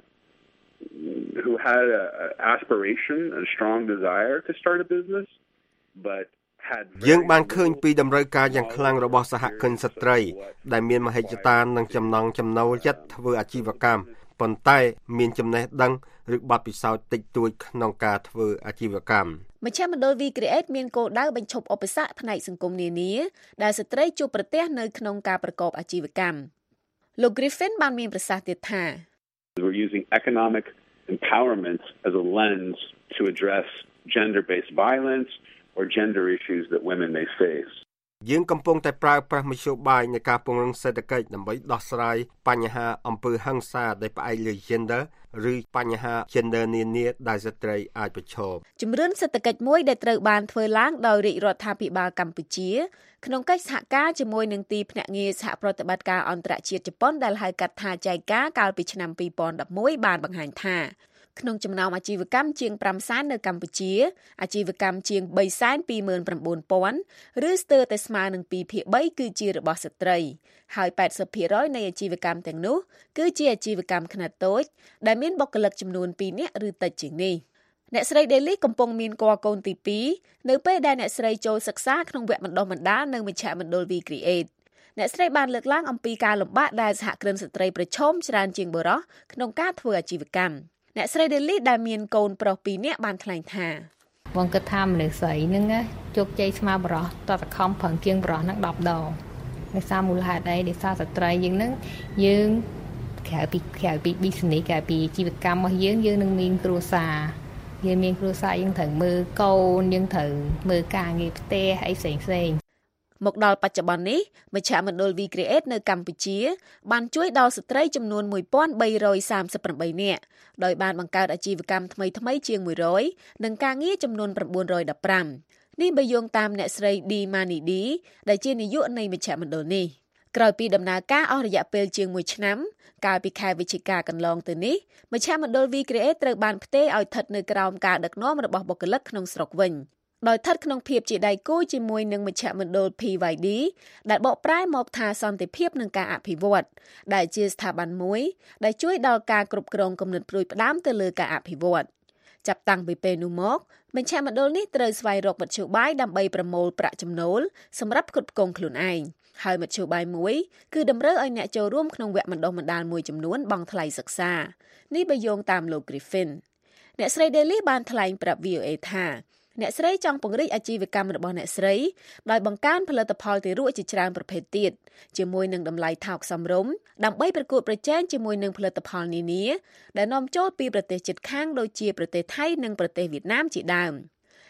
who had an aspiration and a strong desire to start a business but had យើងបានឃើញពីតម្រូវការយ៉ាងខ្លាំងរបស់សហគមន៍ស្ត្រីដែលមានមហិច្ឆតានិងចំណង់ចំណូលចិត្តធ្វើអាជីវកម្មប៉ុន្តែមានចំណេះដឹងឬបទពិសោធន៍តិចតួចក្នុងការធ្វើអាជីវកម្មមជ្ឈមណ្ឌល V Create មានគោលដៅបញ្ឈប់ឧបសគ្គផ្នែកសង្គមនានាដែលស្ត្រីជួបប្រទះនៅក្នុងការប្រកបអាជីវកម្មលោក Griffin បានមានប្រសាសន៍ទៀតថា We're using economic empowerment as a lens to address gender-based violence or gender issues that women may face យើងកំពុងតែប្រើប្រាស់មធ្យោបាយនៃការពង្រឹងសេដ្ឋកិច្ចដើម្បីដោះស្រាយបញ្ហាអំពើហិង្សាដែលផ្អែកលើ gender ឬបញ្ហា gender នានាដែលស្ត្រីអាចប្រឈមជំរឿនសេដ្ឋកិច្ចមួយដែលត្រូវបានធ្វើឡើងដោយរាជរដ្ឋាភិបាលកម្ពុជាក្នុងកិច្ចសហការជាមួយនឹងទីភ្នាក់ងារសហប្រតិបត្តិការអន្តរជាតិជប៉ុនដែលហៅកាត់ថា จ ៃ កា កាលពីឆ្នាំពីរពាន់ដប់មួយបានបង្ហាញថាក្នុងចំណោមអាជីវកម្មជាងប្រាំសែននៅកម្ពុជាអាជីវកម្មជាងបីសែនពីរម៉ឺនប្រាំបួនពាន់ឬស្ទើរតែស្មើនឹងពីភាគបីគឺជារបស់ស្ត្រីហើយแปดสิบភាគរយនៃអាជីវកម្មទាំងនោះគឺជាអាជីវកម្មខ្នាតតូចដែលមានបុគ្គលិកចំនួនពីរនាក់ឬតិចជាងនេះអ្នកស្រី Daily កំពុងមានគភ៌កូនទីពីរនៅពេលដែលអ្នកស្រីចូលសិក្សាក្នុងវគ្គបណ្ដុះបណ្ដាលនៅមជ្ឈមណ្ឌល V Create អ្នកស្រីបានលើកឡើងអំពីការលំបាកដែលសហគ្រិនស្ត្រីប្រឈមច្រើនជាងបុរសក្នុងការធ្វើអាជីវកម្មអ្នកស្រី Daily ដែលមានកូនប្រុសពីរនាក់បានថ្លែងថាបងគិតថាមនុស្សស្រីហ្នឹងជោគជ័យស្មើបុរសតតខំប្រឹងជាងបុរសហ្នឹងដប់ដងដោយសារមូលហេតុអីដោយសារស្ត្រីយើងហ្នឹងយើងក្រៅពីក្រៅពី business ក្រៅពីជីវកម្មរបស់យើងយើងនឹងមានគ្រួសារយើងមានគ្រួសារយើងត្រូវមើលកូនយើងត្រូវមើលការងារផ្ទះអីផ្សេងផ្សេងមកដល់បច្ចុប្បន្ននេះមជ្ឈមណ្ឌល V Create នៅកម្ពុជាបានជួយដល់ស្ត្រីចំនួនមួយពាន់បីរយសាមសិបប្រាំបីនាក់ដោយបានបង្កើតអាជីវកម្មថ្មីៗជាងមួយរយនិងការងារចំនួន៩រយដប់ប្រាំនេះបើយោងតាមអ្នកស្រី D Manidi ដែលជានាយកនៃមជ្ឈមណ្ឌលនេះក្រោយពីដំណើរការអស់រយៈពេលជាងមួយឆ្នាំកាលពីខែវិច្ឆិកាកន្លងទៅនេះមជ្ឈមណ្ឌល V Create ត្រូវបានផ្ទេរឲ្យស្ថិតនៅក្រោមការដឹកនាំរបស់បុគ្គលិកក្នុងស្រុកវិញដោយស្ថិតក្នុងភាពជាដៃគូជាមួយនឹងមជ្ឈមណ្ឌល P Y D ដែលបកប្រែមកថាសន្តិភាពនិងការអភិវឌ្ឍដែលជាស្ថាប័នមួយដែលជួយដល់ការគ្រប់គ្រងគំនិតផ្ដួចផ្ដើមទៅលើការអភិវឌ្ឍចាប់តាំងពីពេលនោះមកមជ្ឈមណ្ឌលនេះត្រូវស្វែងរកមធ្យោបាយដើម្បីប្រមូលប្រាក់ចំណូលសម្រាប់ផ្គត់ផ្គង់ខ្លួនឯងហើយមធ្យោបាយមួយគឺតម្រូវឲ្យអ្នកចូលរួមក្នុងវគ្គបណ្ដុះបណ្ដាលមួយចំនួនបង់ថ្លៃសិក្សានេះបើយោងតាមលោក Griffin អ្នកស្រី Daily បានថ្លែងប្រាប់ V O A ថាអ្នកស្រីចង់ពង្រីកអាជីវកម្មរបស់អ្នកស្រីដោយបង្កើនផលិតផលទារកជាច្រើនប្រភេទទៀតជាមួយនឹងតម្លៃថោកសមរម្យដើម្បីប្រកួតប្រជែងជាមួយនឹងផលិតផលនានាដែលនាំចូលពីប្រទេសជិតខាងដូចជាប្រទេសថៃនិងប្រទេសវៀតណាមជាដើម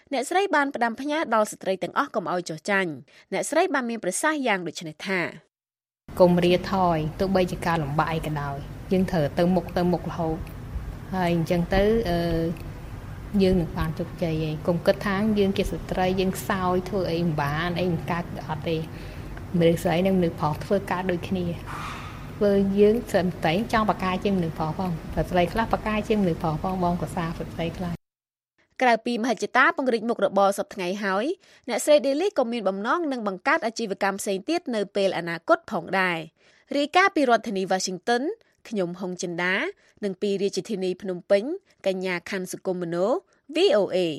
អ្នកស្រីបានផ្ដាំផ្ញើដល់ស្ត្រីទាំងអស់កុំឲ្យចុះចាញ់អ្នកស្រីបានមានប្រសាសន៍យ៉ាងដូចនេះថាកុំរាថយទោះបីជាការលំបាកអីក៏ដោយយើងត្រូវទៅមុខទៅមុខរហូតហើយអញ្ចឹងទៅអឺយើងនឹងបានជោគជ័យឯងកុំគិតថាយើងជាស្ត្រីយើងខ្សោយធ្វើអីមិនបានអីមិនកើតអត់ទេមនុស្សស្រីនិងមនុស្សប្រុសធ្វើការដូចគ្នាធ្វើយើងស្ត្រីចង់បកាយជាងមនុស្សប្រុសផងស្ត្រីខ្លះបកាយជាងមនុស្សប្រុសផងបងក៏សារស្ត្រីខ្លះក្រៅពីមហិច្ឆតាពង្រីកមុខរបរសពថ្ងៃហើយអ្នកស្រី Daily ក៏មានបំណងនឹងបង្កើតអាជីវកម្មផ្សេងទៀតនៅពេលអនាគតផងដែររាយការណ៍ពីរដ្ឋធានី Washington ខ្ញុំហុងចិន្តានិងពីរាជធានីភ្នំពេញកញ្ញាខាន់សុគមនោ វី អូ เอ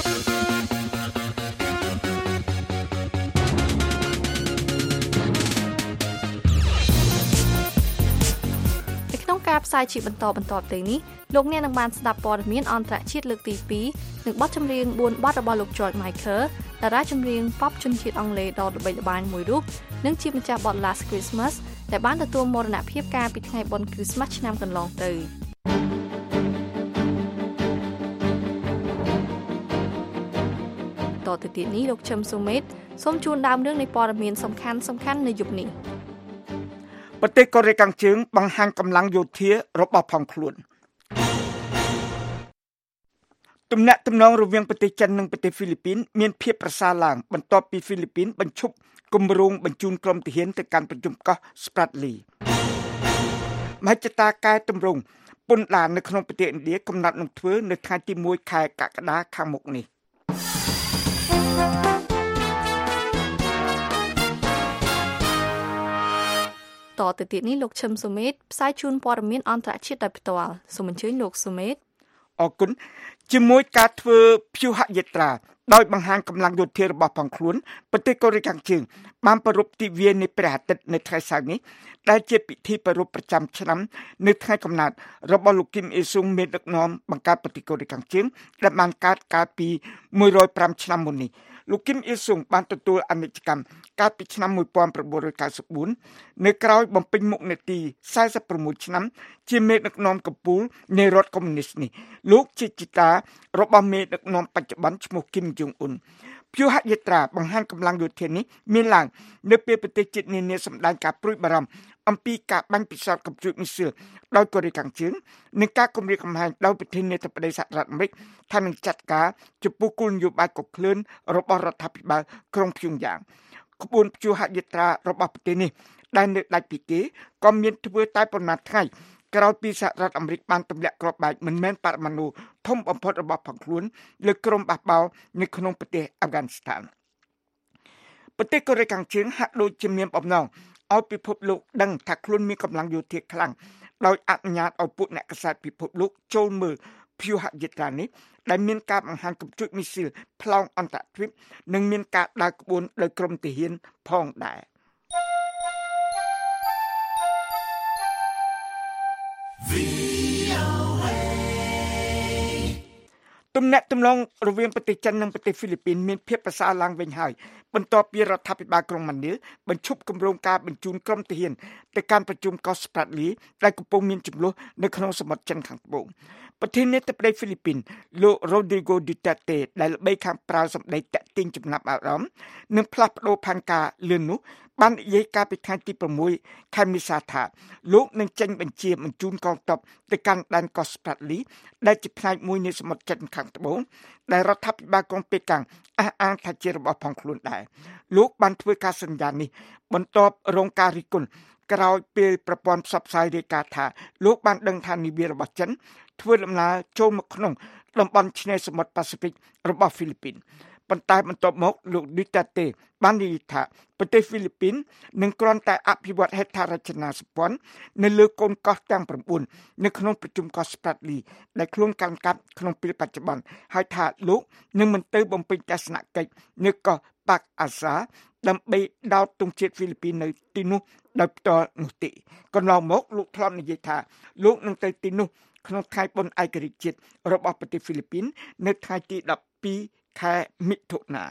ក្នុងការផ្សាយជាបន្តបន្តទៅនេះលោកអ្នកនឹងបានស្ដាប់ព័ត៌មានអន្តរជាតិលើកទីពីរនិងបទចម្រៀងបួនបទរបស់លោក George Michael តារាចម្រៀង pop ជនជាតិអង់គ្លេសដ៏ល្បីល្បាញមួយរូបនិងជាម្ចាស់បទ Last Christmas ដែលបានទទួលមរណភាពកាលពីថ្ងៃបុណ្យ Christmas ឆ្នាំកន្លងទៅតទៅទៀតនេះលោកឈឹមស៊ូមេតសូមជូនដើមរឿងនៃព័ត៌មានសំខាន់សំខាន់នៅយប់នេះប្រទេសកូរ៉េខាងជើងបង្ហាញកម្លាំងយោធារបស់ផងខ្លួនទំនាក់ទំនងរវាងប្រទេសចិននិងប្រទេសហ្វីលីពីនមានភាពប្រសើរឡើងបន្ទាប់ពីហ្វីលីពីនបញ្ឈប់គម្រោងបញ្ជូនក្រុមទាហានទៅកាន់ប្រជុំកោះ Spratly មហិច្ឆតាកែតម្រង់ពន្ធដារនៅក្នុងប្រទេសឥណ្ឌាកំណត់នឹងធ្វើនៅថ្ងៃទីមួយខែកក្កដាខាងមុខនេះតទៅទៀតនេះលោកឈឹមស៊ូមេតផ្សាយជូនព័ត៌មានអន្តរជាតិដោយផ្ទាល់សូមអញ្ជើញលោកស៊ូមេតអរគុណជាមួយការធ្វើព្យុហយាត្រាដោយបង្ហាញកម្លាំងយោធារបស់ផងខ្លួនប្រទេសកូរ៉េខាងជើងបានប្រារព្ធទិវានៃព្រះអាទិត្យនៅថ្ងៃសៅរ៍នេះដែលជាពិធីប្រារព្ធប្រចាំឆ្នាំនៅថ្ងៃកំណើតរបស់លោកគីមអ៊ីសុងមេដឹកនាំបង្កើតប្រទេសកូរ៉េខាងជើងដែលបានកើតកាលពីមួយរយប្រាំឆ្នាំមុននេះលោកគីមអ៊ីសុងបានទទួលអនិច្ចកម្មកាលពីឆ្នាំmột nghìn chín trăm chín mươi tưនៅក្រោយបំពេញមុខនេតិសែនសិបប្រាំមួយឆ្នាំជាមេដឹកនាំកំពូលនៃរដ្ឋកុម្មុយនីសនេះលោកជាជីតារបស់មេដឹកនាំបច្ចុប្បន្នឈ្មោះគីមយុងអ៊ុនព្យុហយាត្រាបង្ហាញកម្លាំងយោធានេះមានឡើងនៅពេលប្រទេសជាតិនានាសម្ដែងការព្រួយបារម្ភអំពីការបាញ់ពិសោធន៍កំព្យូតមីស៊ីលដោយកូរ៉េខាងជើងនិងការគំរាមកំហែងដោយប្រធានាធិបតីសហរដ្ឋអាមេរិកថានឹងចាត់ការចំពោះគោលនយោបាយកុឃ្លឿនរបស់រដ្ឋាភិបាលក្រុងព្យុងយ៉ាងក្បួនព្យុហយាត្រារបស់ប្រទេសនេះដែលនៅដាច់ពីគេក៏មានធ្វើតែប៉ុន្មានថ្ងៃក្រោយពីសហរដ្ឋអាមេរិកបានទម្លាក់គ្រាប់បែកមិនមែនបរមាណូធំបំផុតរបស់ផងខ្លួនលើក្រុមបះបោរនៅក្នុងប្រទេសអាហ្វហ្គានីស្ថានប្រទេសកូរ៉េខាងជើងហាក់ដូចជាមានបំណងឲ្យពិភពលោកដឹងថាខ្លួនមានកម្លាំងយោធាខ្លាំងដោយអនុញ្ញាតឲ្យពួកអ្នកកសែតពិភពលោកចូលមើលព្យុហយាត្រានេះដែលមានការបង្ហាញកំជួចមីស៊ីលផ្លោងអន្តរជាតិនិងមានការដើរក្បួនដោយក្រុមទាហានផងដែរទំនាក់ទំនងរវាងប្រទេសចិននិងប្រទេសហ្វីលីពីនមានភាពប្រសើរឡើងវិញហើយបន្ទាប់ពីរដ្ឋាភិបាលក្រុងម៉ានីលបញ្ឈប់គម្រោងការបញ្ជូនក្រុមទាហានទៅកាន់ប្រជុំកោះ Spratly ដែលកំពុងមានជម្លោះនៅក្នុងសមុទ្រចិនខាងត្បូងប្រធានាធិបតីហ្វីលីពីនលោក Rodrigo Duterte ដែលល្បីខាងប្រើសម្ដីតាក់ទាញចំណាប់អារម្មណ៍និងផ្លាស់ប្ដូរផែនការលឿននោះបាននិយាយកាលពីថ្ងៃទីប្រាំមួយខែមេសាថាលោកនឹងចេញបញ្ជាបញ្ជូនកងទ័ពទៅកាន់ដែនកោះ Spratly ដែលជាផ្នែកមួយនៃសមុទ្រចិនខាងត្បូងដែលរដ្ឋាភិបាលក្រុងប៉េកាំងអះអាងថាជារបស់ផងខ្លួនដែរលោកបានធ្វើការសន្យានេះបន្ទាប់រងការរិះគន់ក្រោយពេលប្រព័ន្ធផ្សព្វផ្សាយរាយការណ៍ថាលោកបានដឹងថានាវារបស់ចិនធ្វើដំណើរចូលមកក្នុងតំបន់ឆ្នេរសមុទ្រប៉ាស៊ីហ្វិករបស់ហ្វីលីពីនប៉ុន្តែបន្ទាប់មកលោក Duterte បាននិយាយថាប្រទេសហ្វីលីពីននឹងគ្រាន់តែអភិវឌ្ឍហេដ្ឋារចនាសម្ព័ន្ធនៅលើកូនកោះទាំងប្រាំបួននៅក្នុងប្រជុំកោះ Spratly ដែលខ្លួនកាន់កាប់ក្នុងពេលបច្ចុប្បន្នហើយថាលោកនឹងមិនទៅបំពេញទស្សនកិច្ចនៅកោះ Pak Asa ដើម្បីដោតទង់ជាតិហ្វីលីពីននៅទីនោះដោយផ្ទាល់នោះទេកន្លងមកលោកធ្លាប់និយាយថាលោកនឹងទៅទីនោះក្នុងថ្ងៃបុណ្យឯករាជ្យជាតិរបស់ប្រទេសហ្វីលីពីននៅថ្ងៃទីដប់ពីរខែមិថុនា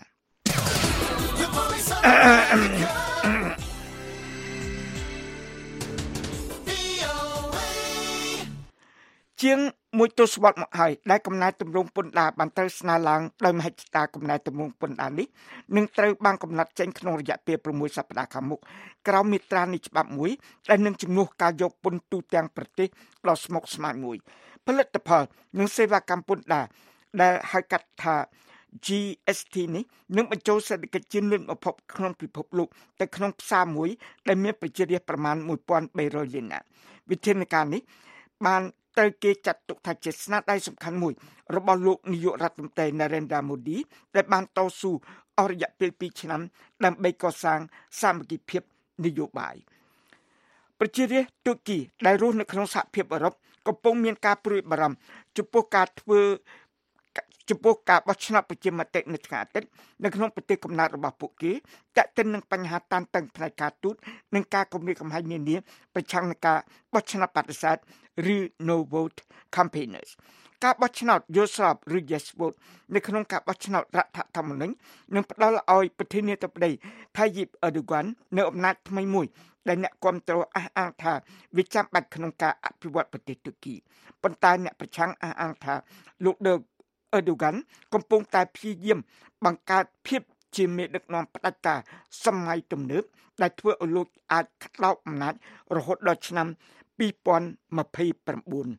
ជាងមួយទសវត្សរ៍មកហើយដែលកំណែទម្រង់ពន្ធដារបានត្រូវស្នើឡើងដោយមហិច្ឆតាកំណែទម្រង់ពន្ធដារនេះនឹងត្រូវបានកំណត់ចេញក្នុងរយៈពេល6សប្តាហ៍ខាងមុខក្រោមមាត្រានៃច្បាប់មួយដែលនឹងជំនួសការយកពន្ធទូទាំងប្រទេសដ៏ស្មុគស្មាញមួយផលិតផលនិងសេវាកម្មពន្ធដារដែលហៅកាត់ថា G S T នេះនឹងបញ្ចូលសេដ្ឋកិច្ចជាលឿនបំផុតក្នុងពិភពលោកទៅក្នុងផ្សារមួយដែលមានប្រជារាស្ត្រប្រមាណmột nghìn ba trămលាននាក់វិធានការនេះបានត្រូវគេចាត់ទុកថាជាស្នាដៃសំខាន់មួយរបស់លោកនាយករដ្ឋមន្ត្រី Narendra Modi ដែលបានតស៊ូអស់រយៈពេលពីរឆ្នាំដើម្បីកសាងសាមគ្គីភាពនយោបាយប្រជារាស្ត្រទូគីដែលរស់នៅក្នុងសហភាពអឺរ៉ុបកំពុងមានការព្រួយបារម្ភចំពោះការធ្វើចំពោះការបោះឆ្នោតប្រជាមតិនៅថ្ងៃអាទិត្យនៅក្នុងប្រទេសកំណើតរបស់ពួកគេទាក់ទិននឹងបញ្ហាតានតឹងផ្នែកការទូតនិងការគំរាមកំហែងនានាប្រឆាំងនឹងការបោះឆ្នោតបដិសេធឬ no vote campaigners ការបោះឆ្នោតយល់ស្របឬ yes vote នៅក្នុងការបោះឆ្នោតរដ្ឋធម្មនុញ្ញនឹងផ្ដល់ឲ្យប្រធានាធិបតី Tayyip Erdogan នៅអំណាចថ្មីមួយដែលអ្នកគាំទ្រអះអាងថាវាចាំបាច់ក្នុងការអភិវឌ្ឍប្រទេសទូគីប៉ុន្តែអ្នកប្រឆាំងអះអាងថាលោកដឺErdogan កំពុងតែព្យាយាមបង្កើតភាពជាមេដឹកនាំផ្ដាច់ការសម័យទំនើបដែលធ្វើឲ្យលោកអាចក្តោបអំណាចរហូតដល់ឆ្នាំពីរពាន់ម្ភៃប្រាំបួន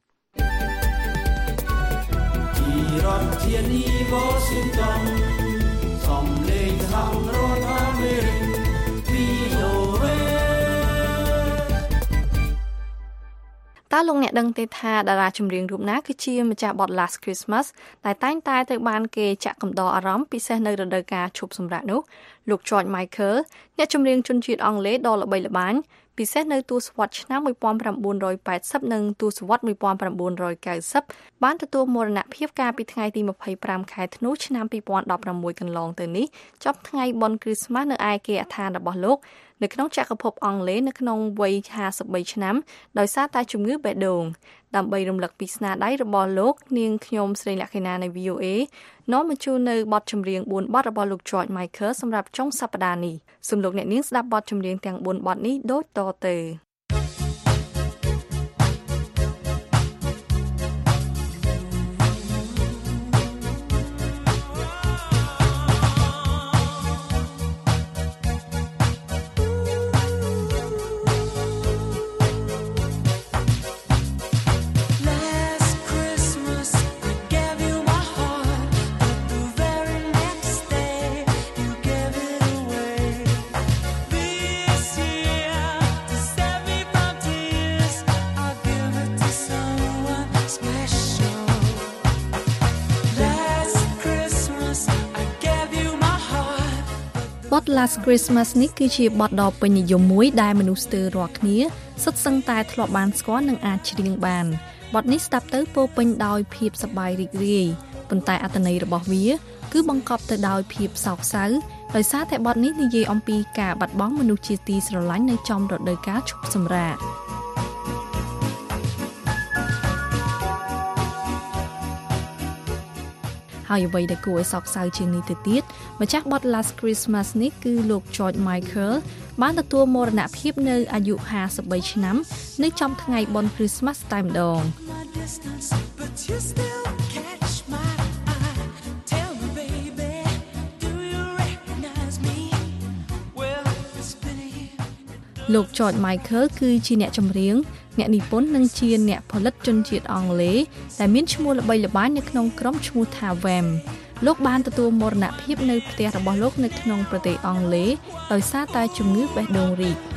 ពីរដ្ឋធានី Washington សំឡេងសហរដ្ឋអាមេរិក V O A តើលោកអ្នកដឹងទេថាតារាចម្រៀងរូបណាគឺជាម្ចាស់បទ Last Christmas ដែលតែងតែត្រូវបានគេចាក់កំដរអារម្មណ៍ពិសេសនៅរដូវកាលឈប់សម្រាកនោះលោក George Michael អ្នកចម្រៀងជនជាតិអង់គ្លេសដ៏ល្បីល្បាញពិសេសនៅទសវត្សរ៍ឆ្នាំmột nghìn chín trăm tám mươiនិងទសវត្សរ៍một nghìn chín trăm chín mươiបានទទួលមរណភាពកាលពីថ្ងៃទីยี่สิบห้าខែធ្នូឆ្នាំยี่สิบสิบหกកន្លងទៅនេះចប់ថ្ងៃបុណ្យគ្រីស្មាស់នៅឯគេអដ្ឋានរបស់លោកនៅក្នុងចក្រភពអង់គ្លេសនៅក្នុងវ័យห้าสิบสามឆ្នាំដោយសារតែជំងឺបេះដូងដើម្បីរំលឹកពីស្នាដៃរបស់លោកនាងខ្ញុំស្រីលក្ខិណានៃ V O A នាំមកជូននៅបទចម្រៀងbốnបទរបស់លោក George Michael សម្រាប់ចុងសប្តាហ៍នេះសូមលោកអ្នកនាងស្ដាប់បទចម្រៀងទាំងbốnបទនេះដូចតទៅបទ Last Christmas នេះគឺជាបទដ៏ពេញនិយមមួយដែលមនុស្សស្ទើររាល់គ្នាសុទ្ធសឹងតែធ្លាប់បានស្គាល់និងអាចច្រៀងបានបទនេះស្ដាប់ទៅពោរពេញដោយភាពសប្បាយរីករាយប៉ុន្តែអត្ថន័យរបស់វាគឺបង្កប់ទៅដោយភាពសោកសៅដោយសារតែបទនេះនិយាយអំពីការបាត់បង់មនុស្សជាទីស្រឡាញ់នៅចំរដូវកាលឈប់សម្រាកហើយអ្វីដែលគួរឲ្យសោកសៅជាងនេះទៅទៀតម្ចាស់បទ Last Christmas នេះគឺលោក George Michael បានទទួលមរណភាពនៅអាយុห้าสิบสามឆ្នាំនៅចំថ្ងៃបុណ្យគ្រីស្មាស់តែម្ដងលោក George Michael គឺជាអ្នកចម្រៀងអ្នកនិពន្ធនិងជាអ្នកផលិតជនជាតិអង់គ្លេសដែលមានឈ្មោះល្បីល្បាញនៅក្នុងក្រុមឈ្មោះថា Wham លោកបានទទួលមរណភាពនៅផ្ទះរបស់លោកនៅក្នុងប្រទេសអង់គ្លេសដោយសារតែជំងឺបេះដូងរីក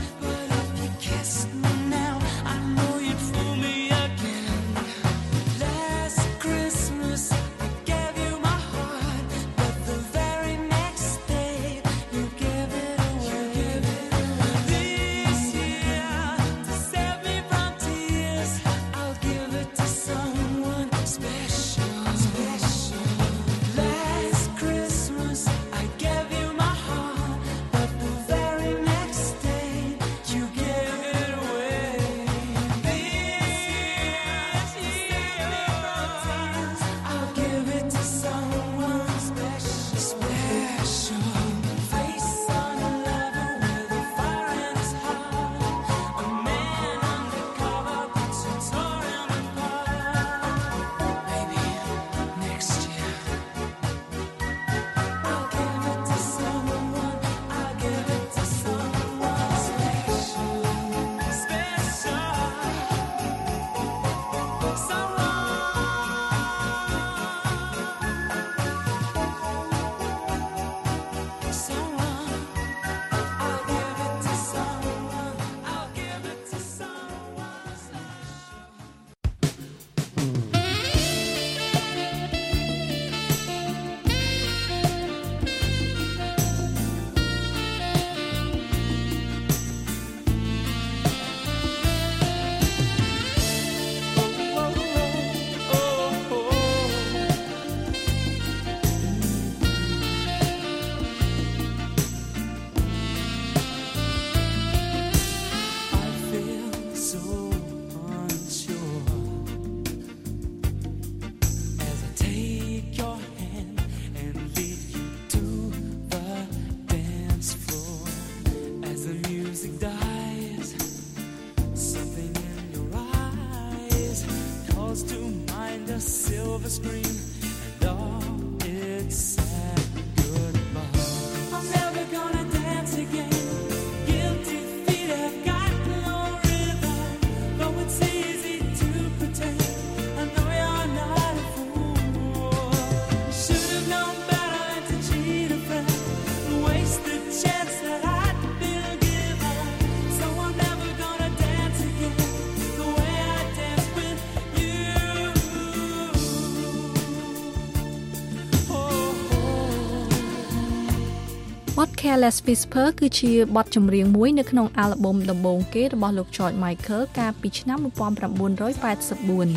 បទ Careless Whisper គឺជាបទចម្រៀងមួយនៅក្នុងអាល់ប៊ុមដំបូងគេរបស់លោក George Michael កាលពីឆ្នាំnineteen eighty-four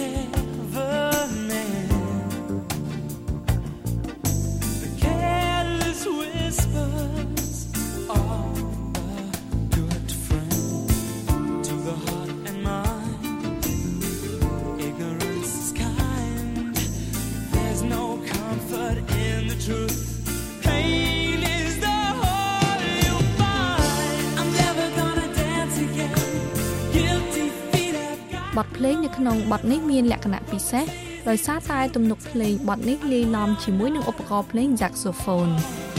បទភ្លេងនៅក្នុងបទនេះមានលក្ខណៈពិសេសដោយសារតែទំនុកភ្លេងបទនេះលាយឡំជាមួយនឹងឧបករណ៍ភ្លេង saxophone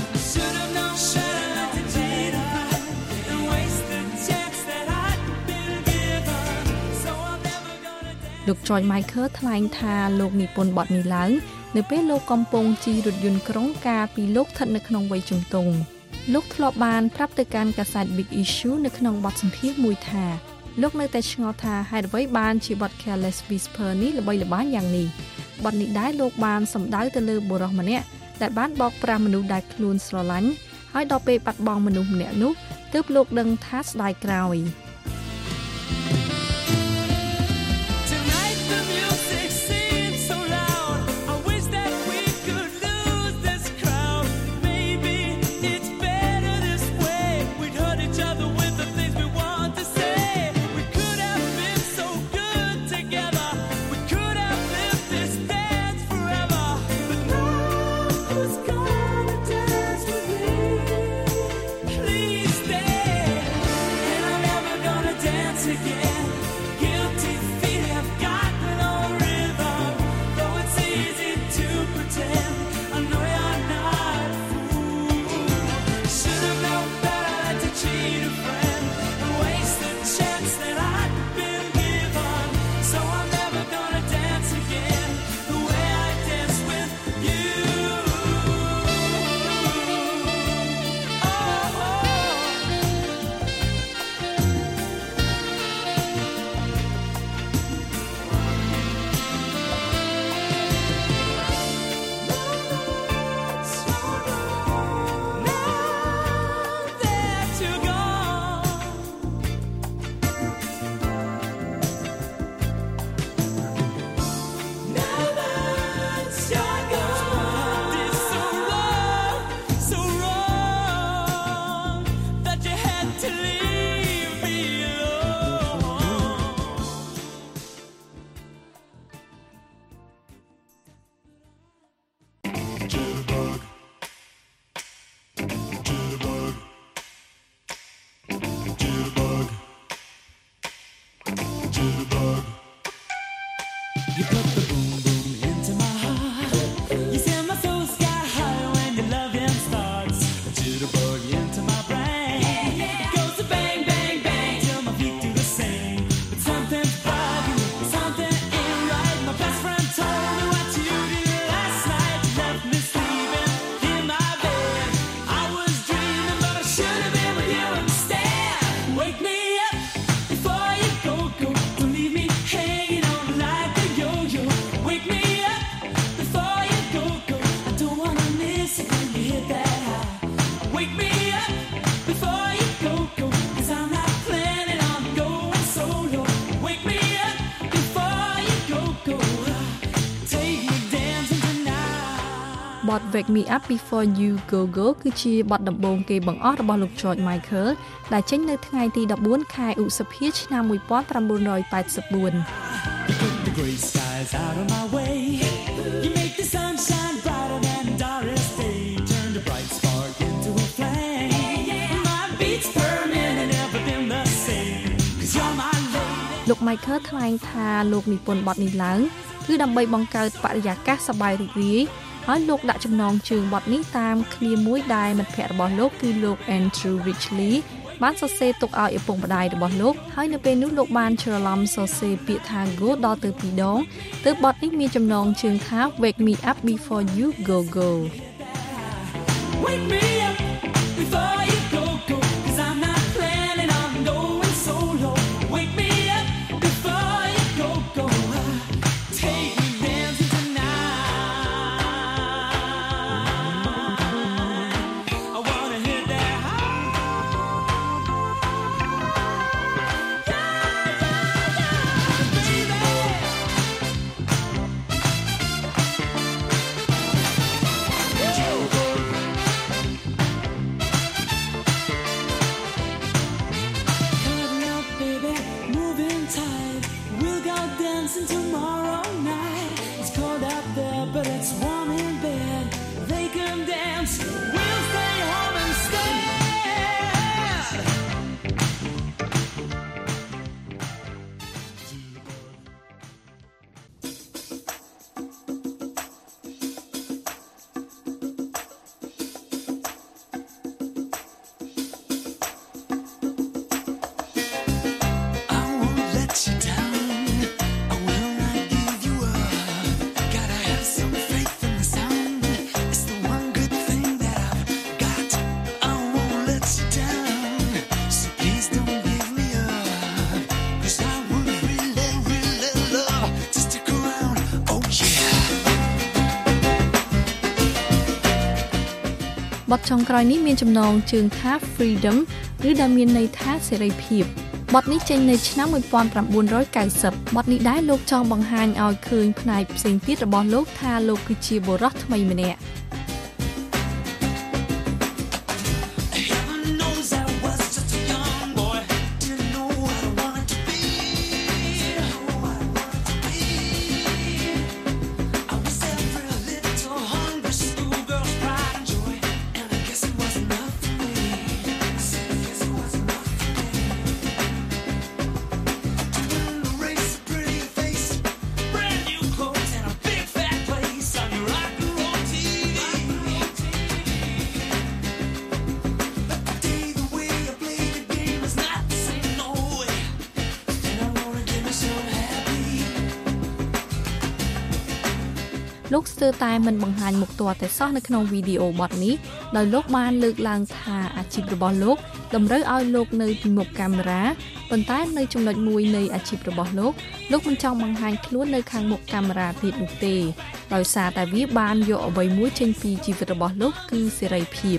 លោក George Michael ថ្លែងថាលោកនិពន្ធបទនេះឡើងនៅពេលលោកកំពុងជិះរថយន្តក្រុងកាលពីលោកស្ថិតនៅក្នុងវ័យជំទង់លោកធ្លាប់បានប្រាប់ទៅកាន់កាសែត Big Issue នៅក្នុងបទសម្ភាសន៍មួយថាលោកនៅតែឆ្ងល់ថាហេតុអ្វីបានជាបទ Careless Whisper នេះល្បីល្បាញយ៉ាងនេះបទនេះដែរលោកបានសម្ដៅទៅលើបុរសម្នាក់ដែលបានបោកប្រាស់មនុស្សដែលខ្លួនស្រឡាញ់ហើយដល់ពេលបាត់បង់មនុស្សម្នាក់នោះទើបលោកដឹងថាស្ដាយក្រោយបទ Wake Me Up Before You Go Go គឺជាបទដំបូងគេបង្អស់របស់លោក George Michael ដែលចេញនៅថ្ងៃទីfourteenខែឧសភាឆ្នាំnineteen eighty-four The gray skies out of my way. You make the sunshine brighter than the darkest day. Turn the bright spark into a flame. My beats per minute never been the same. 'Cause you're my lady. លោក Michael ថ្លែងថាលោកនិពន្ធបទនេះឡើងគឺដើម្បីបង្កើតបរិយាកាសសប្បាយរីករាយហើយលោកដាក់ចំណងជើងបទនេះតាមឃ្លាមួយដែលមិត្តភ័ក្តិរបស់លោកគឺលោក Andrew Ridgeley បានសរសេរទុកឲ្យឪពុកម្ដាយរបស់លោកហើយនៅពេលនោះលោកបានច្រឡំសរសេរពាក្យថា go ដល់ទៅពីរដងទើបបទនេះមានចំណងជើងថា Wake Me Up Before You Go Go Wake me up before you go go 'cause I'm not planning on going solo Wake me up before you go go Take me dancing tonight I wanna បទចុងក្រោយនេះមានចំណងជើងថា Freedom ឬដែលមានន័យថាសេរីភាពបទនេះចេញនៅឆ្នាំnineteen ninetyបទនេះដែរលោកចង់បង្ហាញឲ្យឃើញផ្នែកផ្សេងទៀតរបស់លោកថាលោកគឺជាបុរសថ្មីម្នាក់លោកស្ទើរតែមិនបង្ហាញមុខទាល់តែសោះនៅក្នុងវីដេអូបទនេះដោយលោកបានលើកឡើងថាអាជីពរបស់លោកតម្រូវឲ្យលោកនៅពីមុខកាមេរ៉ាប៉ុន្តែនៅចំណុចមួយនៃអាជីពរបស់លោកលោកមិនចង់បង្ហាញខ្លួននៅខាងមុខកាមេរ៉ាទៀតនោះទេដោយសារតែវាបានយកអ្វីមួយចេញពីជីវិតរបស់លោកគឺសេរីភាព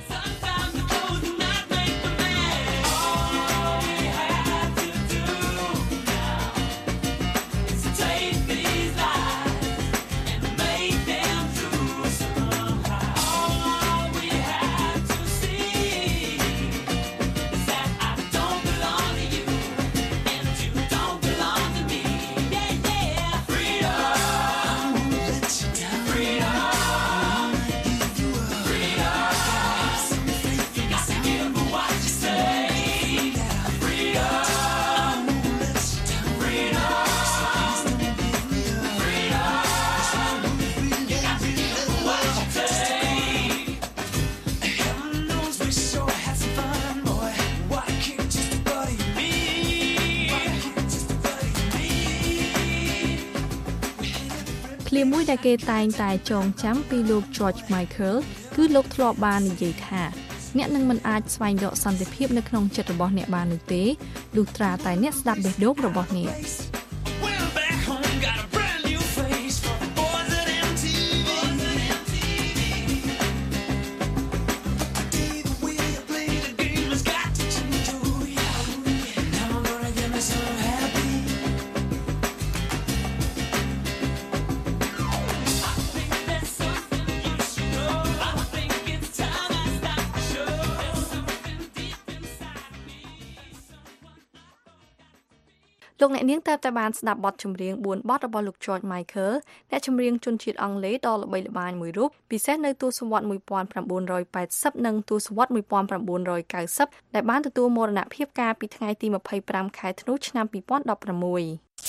ឃ្លាមួយដែលគេតែងតែចងចាំពីលោក George Michael គឺលោកធ្លាប់បាននិយាយថាអ្នកនឹងមិនអាចស្វែងរកសន្តិភាពនៅក្នុងចិត្តរបស់អ្នកបាននោះទេលុះត្រាតែអ្នកស្ដាប់បេះដូងរបស់អ្នកលោកអ្នកនាងតែតែបានស្ដាប់បទចម្រៀងfourបទរបស់លោក George Michael អ្នកចម្រៀងជនជាតិអង់គ្លេសដ៏ល្បីល្បាញមួយរូបពិសេសនៅទសវត្សរ៍nineteen eightyនិងទសវត្សរ៍nineteen ninetyដែលបានទទួលមរណភាពកាលពីថ្ងៃទីtwenty-fiveខែធ្នូឆ្នាំtwo thousand sixteen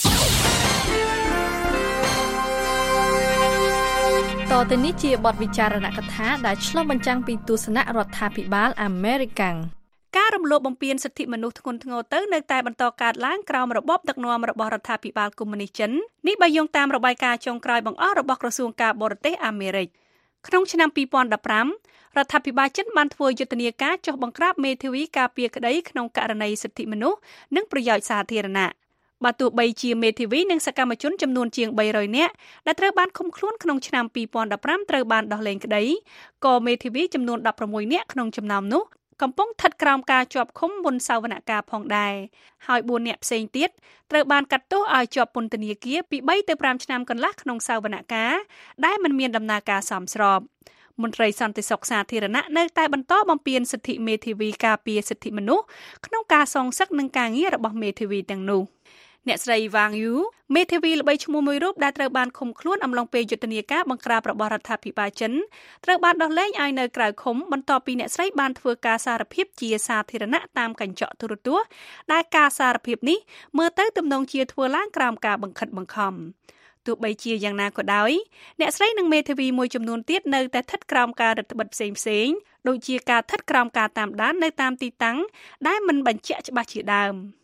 តទៅនេះជាបទវិចារណកថាដែលឆ្លុះបញ្ចាំងពីទស្សនៈរដ្ឋាភិបាលអាមេរិកការរំលោភបំពានសិទ្ធិមនុស្សធ្ងន់ធ្ងរទៅនៅតែបន្តកើតឡើងក្រោមរបបដឹកនាំរបស់រដ្ឋាភិបាលកុម្មុយនីសចិននេះបើយោងតាមរបាយការណ៍ចុងក្រោយបង្អស់របស់ក្រសួងការបរទេសអាមេរិកក្នុងឆ្នាំtwo thousand fifteenរដ្ឋាភិបាលចិនបានធ្វើយុទ្ធនាការចុះបង្ក្រាបមេធាវីការពារក្តីក្នុងករណីសិទ្ធិមនុស្សនិងប្រយោជន៍សាធារណៈបើទោះបីជាមេធាវីនិងសកម្មជនចំនួនជាងthree hundredនាក់ដែលត្រូវបានឃុំខ្លួនក្នុងឆ្នាំtwo thousand fifteenត្រូវបានដោះលែងក្តីក៏មេធាវីចំនួនsixteenនាក់ក្នុងចំណោមនោះកំពុងស្ថិតក្រោមការជាប់ឃុំមុនសវនកម្មផងដែរហើយfourនាក់ផ្សេងទៀតត្រូវបានកាត់ទោសឲ្យជាប់ពន្ធនាគារពីthreeទៅfiveឆ្នាំកន្លះក្នុងសវនកម្មដែលមិនមានដំណើរការសមស្របមន្ត្រីសន្តិសុខសាធារណៈនៅតែបន្តបំពានសិទ្ធិមេធាវីការពារសិទ្ធិមនុស្សក្នុងការសងសឹកនឹងការងាររបស់មេធាវីទាំងនោះអ្នកស្រី Wang Yu មេធាវីល្បីឈ្មោះមួយរូបដែលត្រូវបានឃុំខ្លួនអំឡុងពេលយុទ្ធនាការបង្ក្រាបរបស់រដ្ឋាភិបាលចិនត្រូវបានដោះលែងឲ្យនៅក្រៅឃុំបន្ទាប់ពីអ្នកស្រីបានធ្វើការសារភាពជាសាធារណៈតាមកញ្ចក់ទូរទស្សន៍ដែលការសារភាពនេះមើលទៅទំនងជាធ្វើឡើងក្រោមការបង្ខិតបង្ខំទោះបីជាយ៉ាងណាក៏ដោយអ្នកស្រីនិងមេធាវីមួយចំនួនទៀតនៅតែស្ថិតក្រោមការរឹតបន្តឹងផ្សេងៗដូចជាការស្ថិតក្រោមការតាមដាននៅតាមទីតាំងដែលមិនបញ្ជាក់ច្បាស់ជាដើម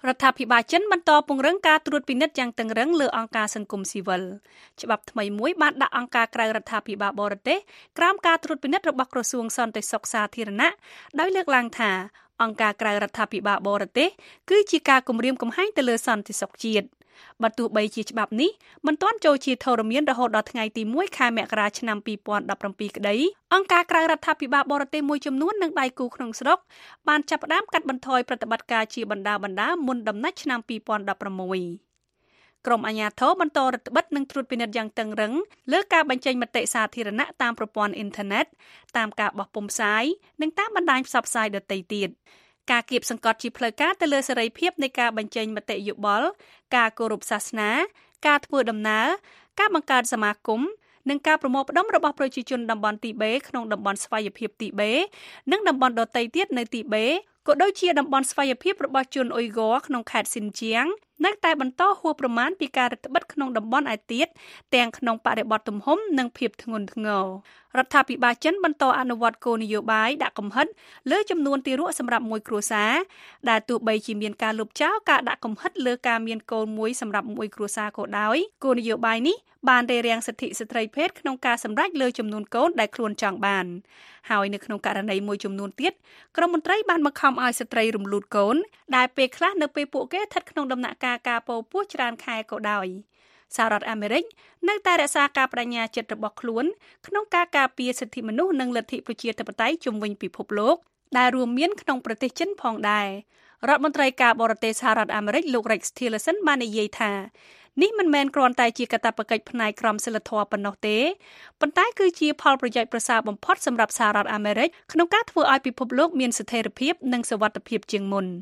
រដ្ឋាភិបាលចិនបន្តពង្រឹងការត្រួតពិនិត្យយ៉ាងតឹងរ៉ឹងលើអង្គការសង្គមស៊ីវិលច្បាប់ថ្មីមួយបានដាក់អង្គការក្រៅរដ្ឋាភិបាលបរទេសក្រោមការត្រួតពិនិត្យរបស់ក្រសួងសន្តិសុខសាធារណៈដោយលើកឡើងថាអង្គការក្រៅរដ្ឋាភិបាលបរទេសគឺជាការគំរាមកំហែងទៅលើសន្តិសុខជាតិបើទោះបីជាច្បាប់នេះមិនទាន់ចូលជាធរមានរហូតដល់ថ្ងៃទីមួយខែមករាឆ្នាំពីរពាន់ដប់ប្រាំពីរក្តីអង្គការក្រៅរដ្ឋាភិបាលបរទេសមួយចំនួននិងដៃគូក្នុងស្រុកបានចាប់ផ្ដើមកាត់បន្ថយប្រតិបត្តិការជាបណ្ដាបណ្ដាមុនដំណាច់ឆ្នាំពីរពាន់ដប់ប្រាំមួយក្រុមអាជ្ញាធរបន្តរដ្ឋបិទនិងត្រួតពិនិត្យយ៉ាងតឹងរ៉ឹងលើការបញ្ចេញមតិសាធារណៈតាមប្រព័ន្ធអ៊ីនធឺណិតតាមការបោះពុម្ពផ្សាយនិងតាមបណ្ដាញផ្សព្វផ្សាយដទៃទៀតការគៀបសង្កត់ជាផ្លូវការទៅលើសេរីភាពនៃការបញ្ចេញមតិយោបល់ការគោរពសាសនាការធ្វើដំណើរការបង្កើតសមាគមនិងការប្រមូលផ្ដុំរបស់ប្រជាជនតំបន់ទីបេក្នុងតំបន់ស្វ័យភាពទីបេនិងតំបន់ដទៃទៀតនៅទីបេក៏ដូចជាតំបន់ស្វ័យភាពរបស់ជនអ៊ុយហ្គ័រក្នុងខេត្តស៊ីនជាងនៅតែបន្តហួសប្រមាណពីការរដ្ឋបិទក្នុងតំបន់ឯទៀតទាំងក្នុងបរិបទទំហំនិងភាពធ្ងន់ធ្ងររដ្ឋាភិបាលចិនបន្តអនុវត្តគោលនយោបាយដាក់កំហិតលើចំនួនទារកសម្រាប់មួយគ្រួសារដែលទោះបីជាមានការលុបចោលការដាក់កំហិតលើការមានកូនមួយសម្រាប់មួយគ្រួសារក៏ដោយគោលនយោបាយនេះបានរារាំងសិទ្ធិស្ត្រីភេទក្នុងការសម្រេចលើចំនួនកូនដែលខ្លួនចង់បានហើយនៅក្នុងករណីមួយចំនួនទៀតក្រមមន្ត្រីបានបង្ខំឲ្យស្ត្រីរំលូតកូនដែលពេលខ្លះនៅពេលពួកគេស្ថិតក្នុងដំណាក់កាលការពោពោះច្រើនខែក៏ដោយសហរដ្ឋអាមេរិកនៅតែរក្សាការបដិញ្ញាចិត្តរបស់ខ្លួនក្នុងការការពារសិទ្ធិមនុស្សនិងលទ្ធិប្រជាធិបតេយ្យជុំវិញពិភពលោកដែលរួមមានក្នុងប្រទេសចិនផងដែររដ្ឋមន្ត្រីការបរទេសសហរដ្ឋអាមេរិកលោក Rex Tillerson បាននិយាយថានេះមិនមែនគ្រាន់តែជាកាតព្វកិច្ចផ្នែកក្រមសីលធម៌ប៉ុណ្ណោះទេប៉ុន្តែគឺជាផលប្រយោជន៍ប្រសើរបំផុតសម្រាប់សហរដ្ឋអាមេរិកក្នុងការធ្វើឲ្យពិភពលោកមានស្ថិរភាពនិងសុវត្ថិភាពជាងមុន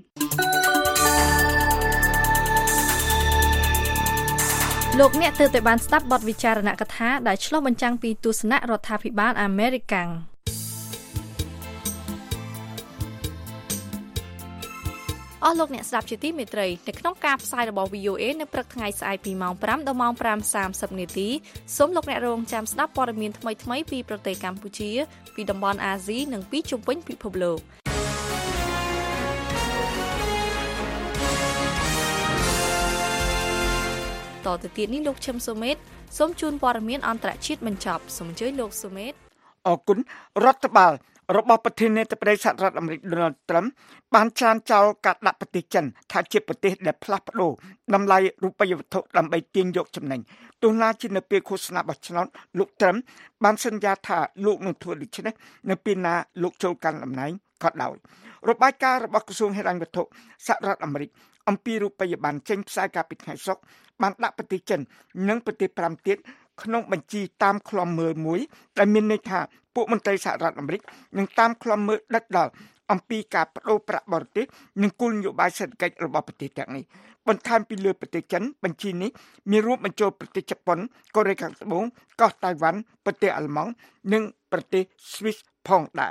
លោកអ្នកទើបតែបានស្ដាប់បទវិចារណកថាដែលឆ្លុះបញ្ចាំងពីទស្សនៈរដ្ឋាភិបាលអាមេរិកអស់លោកអ្នកស្ដាប់ជាទីមេត្រីនៅក្នុងការផ្សាយរបស់ វី អូ เอ នៅព្រឹកថ្ងៃស្អែកពីម៉ោងប្រាំដល់ម៉ោងប្រាំសាមសិបនាទីសូមលោកអ្នករងចាំស្ដាប់ព័ត៌មានថ្មីៗពីប្រទេសកម្ពុជាពីតំបន់អាស៊ីនិងពីជុំវិញពិភពលោកតទៅទៀតនេះលោកឈឹមសូមេតសូមជូនព័ត៌មានអន្តរជាតិបញ្ចប់សូមអញ្ជើញលោកសូមេតអរគុណរដ្ឋបាលរបស់ប្រធានាធិបតីសហរដ្ឋអាមេរិក Donald Trump បានចានចោលការដាក់ប្រទេសចិនថាជាប្រទេសដែលផ្លាស់ប្ដូរតម្លៃរូបិយវត្ថុដើម្បីទាញយកចំណេញទោះណាជានៅពេលឃោសនាបោះឆ្នោតលោក Trump បានសន្យាថាលោកនឹងធ្វើដូច្នេះនៅពេលណាលោកចូលកាន់តំណែងក៏ដោយរបាយការណ៍របស់ក្រសួងហិរញ្ញវត្ថុសហរដ្ឋអាមេរិកអំពីរូបិយប័ណ្ណចេញផ្សាយកាលពីថ្ងៃសុក្របានដាក់ប្រទេសចិននិងប្រទេសប្រាំទៀតក្នុងបញ្ជីតាមឃ្លាំមើលមួយដែលមានន័យថាពួកមន្ត្រីសហរដ្ឋអាមេរិកនឹងតាមឃ្លាំមើលដិតដល់អំពីការបដូរប្រាក់បរទេសនិងគោលនយោបាយសេដ្ឋកិច្ចរបស់ប្រទេសទាំងនេះបន្ថែមពីលើប្រទេសចិនបញ្ជីនេះមានរួមបញ្ចូលប្រទេសជប៉ុនកូរ៉េខាងត្បូងកោះតៃវ៉ាន់ប្រទេសអាល្លឺម៉ង់និងប្រទេសស្វីសផងដែរ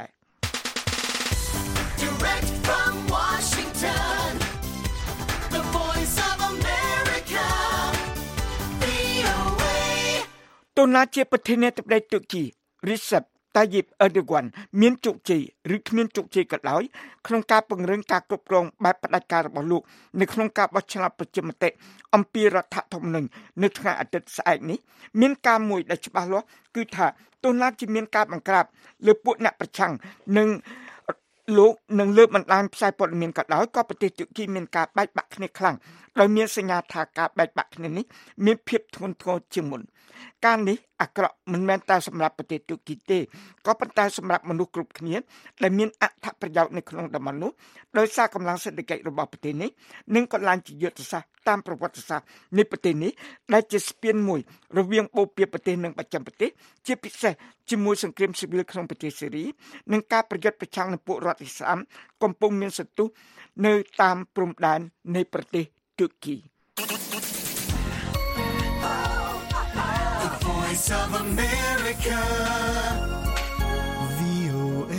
Direct from Washington The Voice of America វី អូ เอតូណាជាប្រធានាធិបតីទូគី Recep Tayyip Erdogan មានជោគជ័យឬគ្មានជោគជ័យក៏ដោយក្នុងការពង្រឹងការគ្រប់គ្រងបែបផ្ដាច់ការរបស់លោកនៅក្នុងការបោះឆ្នោតប្រជាមតិអំពីរដ្ឋធម្មនុញ្ញនៅថ្ងៃអាទិត្យស្អែកនេះមានការមួយដែលច្បាស់លាស់គឺថាទោះណាជាមានការបង្ក្រាបលើពួកអ្នកប្រឆាំងនិងលោកនឹងលើកបណ្ដាញផ្សាយព័ត៌មានក៏ដោយក៏ប្រទេសទូគីមានការបែកបាក់គ្នាខ្លាំងដោយមានសញ្ញាថាការបែកបាក់គ្នានេះមានភាពធ្ងន់ធ្ងរជាងមុនការនេះអាក្រក់មិនមែនតែសម្រាប់ប្រទេសទូគីទេក៏ប៉ុន្តែសម្រាប់មនុស្សគ្រប់គ្នាដែលមានអត្ថប្រយោជន៍នៅក្នុងតំបន់នោះដោយសារកម្លាំងសេដ្ឋកិច្ចរបស់ប្រទេសនេះនិងក៏ឡើងជាយុទ្ធសាស្ត្រតាមប្រវត្តិសាស្ត្រនៃប្រទេសនេះដែលជាស្ពានមួយរវាងបូព៌ាប្រទេសនិងបច្ចឹមប្រទេសជាពិសេសជាមួយសង្គ្រាមស៊ីវិលក្នុងប្រទេសសេរីនិងការប្រយុទ្ធប្រឆាំងនឹងពួករដ្ឋឥស្លាមកំពុងមានសន្ទុះនៅតាមព្រំដែននៃប្រទេសទូគី Voice of America វី អូ เอ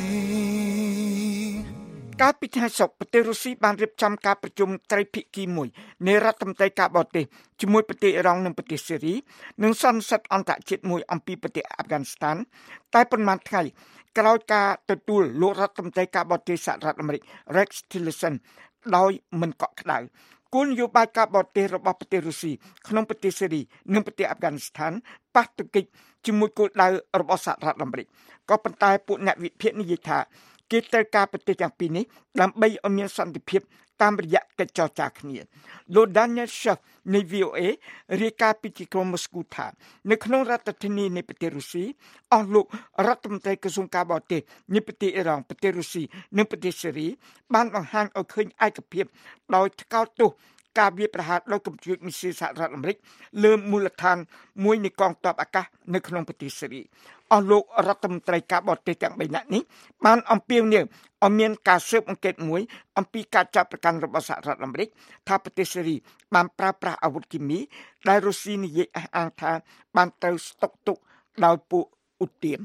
កាលពីថ្ងៃសុក្រប្រទេសរុស្ស៊ីបានរៀបចំការប្រជុំត្រីភាគីមួយនៃរដ្ឋមន្ត្រីការបរទេសជាមួយប្រទេសអ៊ីរ៉ង់និងប្រទេសសេរីនិងសន្និសីទអន្តរជាតិមួយអំពីប្រទេសអាហ្វហ្គានីស្ថានតែប៉ុន្មានថ្ងៃក្រោយការទទួលលោករដ្ឋមន្ត្រីការបរទេសសហរដ្ឋអាមេរិក Rex Tillerson ដោយមិនកក់ក្ដៅគោលនយោបាយការបរទេសរបស់ប្រទេសរុស្ស៊ីក្នុងប្រទេសសេរីនិងប្រទេសអាហ្វហ្គានីស្ថានប៉ះទង្គិចជាមួយគោលដៅរបស់សហរដ្ឋអាមេរិកក៏ប៉ុន្តែពួកអ្នកវិភាគនិយាយថាគេត្រូវការប្រទេសទាំងពីរនេះដើម្បីឲ្យមានសន្តិភាពតាមរយៈកិច្ចចរចាគ្នាលោក Daniel Sheff នៃ វី អូ អេ រាយការណ៍ពីទីក្រុងម៉ូស្គូថានៅក្នុងរដ្ឋធានីនៃប្រទេសរុស្ស៊ីអស់លោករដ្ឋមន្ត្រីក្រសួងការបរទេសនៃប្រទេសអ៊ីរ៉ង់ប្រទេសរុស្ស៊ីនិងប្រទេសសេរីបានបង្ហាញឲ្យឃើញឯកភាពដោយថ្កោលទោសការវាយប្រហារដោយកំជ្រួចមីស៊ីលសហរដ្ឋអាមេរិកលើមូលដ្ឋានមួយនៃកងទ័ពអាកាសនៅក្នុងប្រទេសសេរីអស់លោករដ្ឋមន្ត្រីការបរទេសទាំងបីនាក់នេះបានអំពាវនាវឲ្យមានការស៊ើបអង្កេតមួយអំពីការចាប់ប្រកាន់របស់សហរដ្ឋអាមេរិកថាប្រទេសសេរីបានប្រើប្រាស់អាវុធគីមីដែលរុស្ស៊ីនិយាយអះអាងថាបានត្រូវស្តុកទុកដោយពួកឧទាម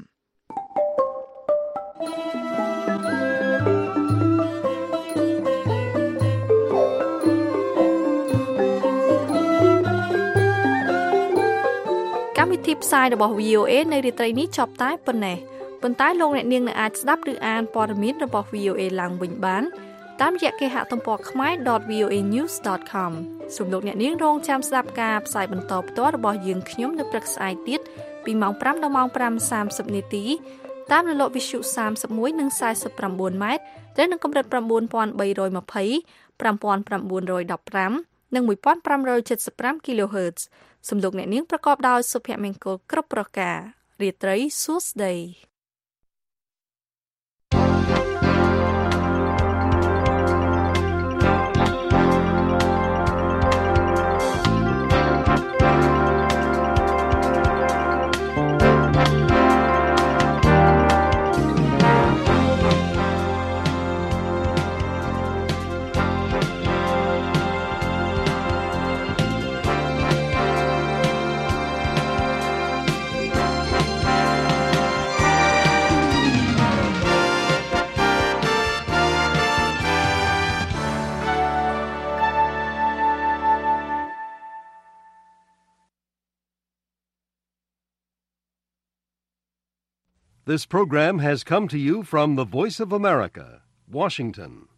កម្មវិធីផ្សាយរបស់ វី អូ អេ នៅរាត្រីនេះចប់តែប៉ុណ្ណេះប៉ុន្តែលោកអ្នកនាងនៅអាចស្ដាប់ឬអានព័ត៌មានរបស់ វី អូ អេ ឡើងវិញបានតាមរយៈគេហទំព័រ khmae dot v o a news dot com សូមលោកអ្នកនាងរងចាំស្ដាប់ការផ្សាយបន្តផ្ទាល់របស់យើងខ្ញុំនៅព្រឹកស្អែកទៀតពីម៉ោងប្រាំដល់ម៉ោងប្រាំសាមសិបនាទីតាមរលកវិទ្យុសាមសិបមួយនិង សាយសិបប្រាំបួនម៉ែត្រត្រូវនឹងកម្រិត៩,៣២០ ប្រាំ៩,៩១៥ និងមួយពាន់ប្រាំរយเจ็ดสิบห้า kilohertz សំឡេងអ្នកនាងប្រកបដោយសុភមង្គលគ្រប់ប្រការរាត្រីសួស្តី This program has come to you from the Voice of America, Washington.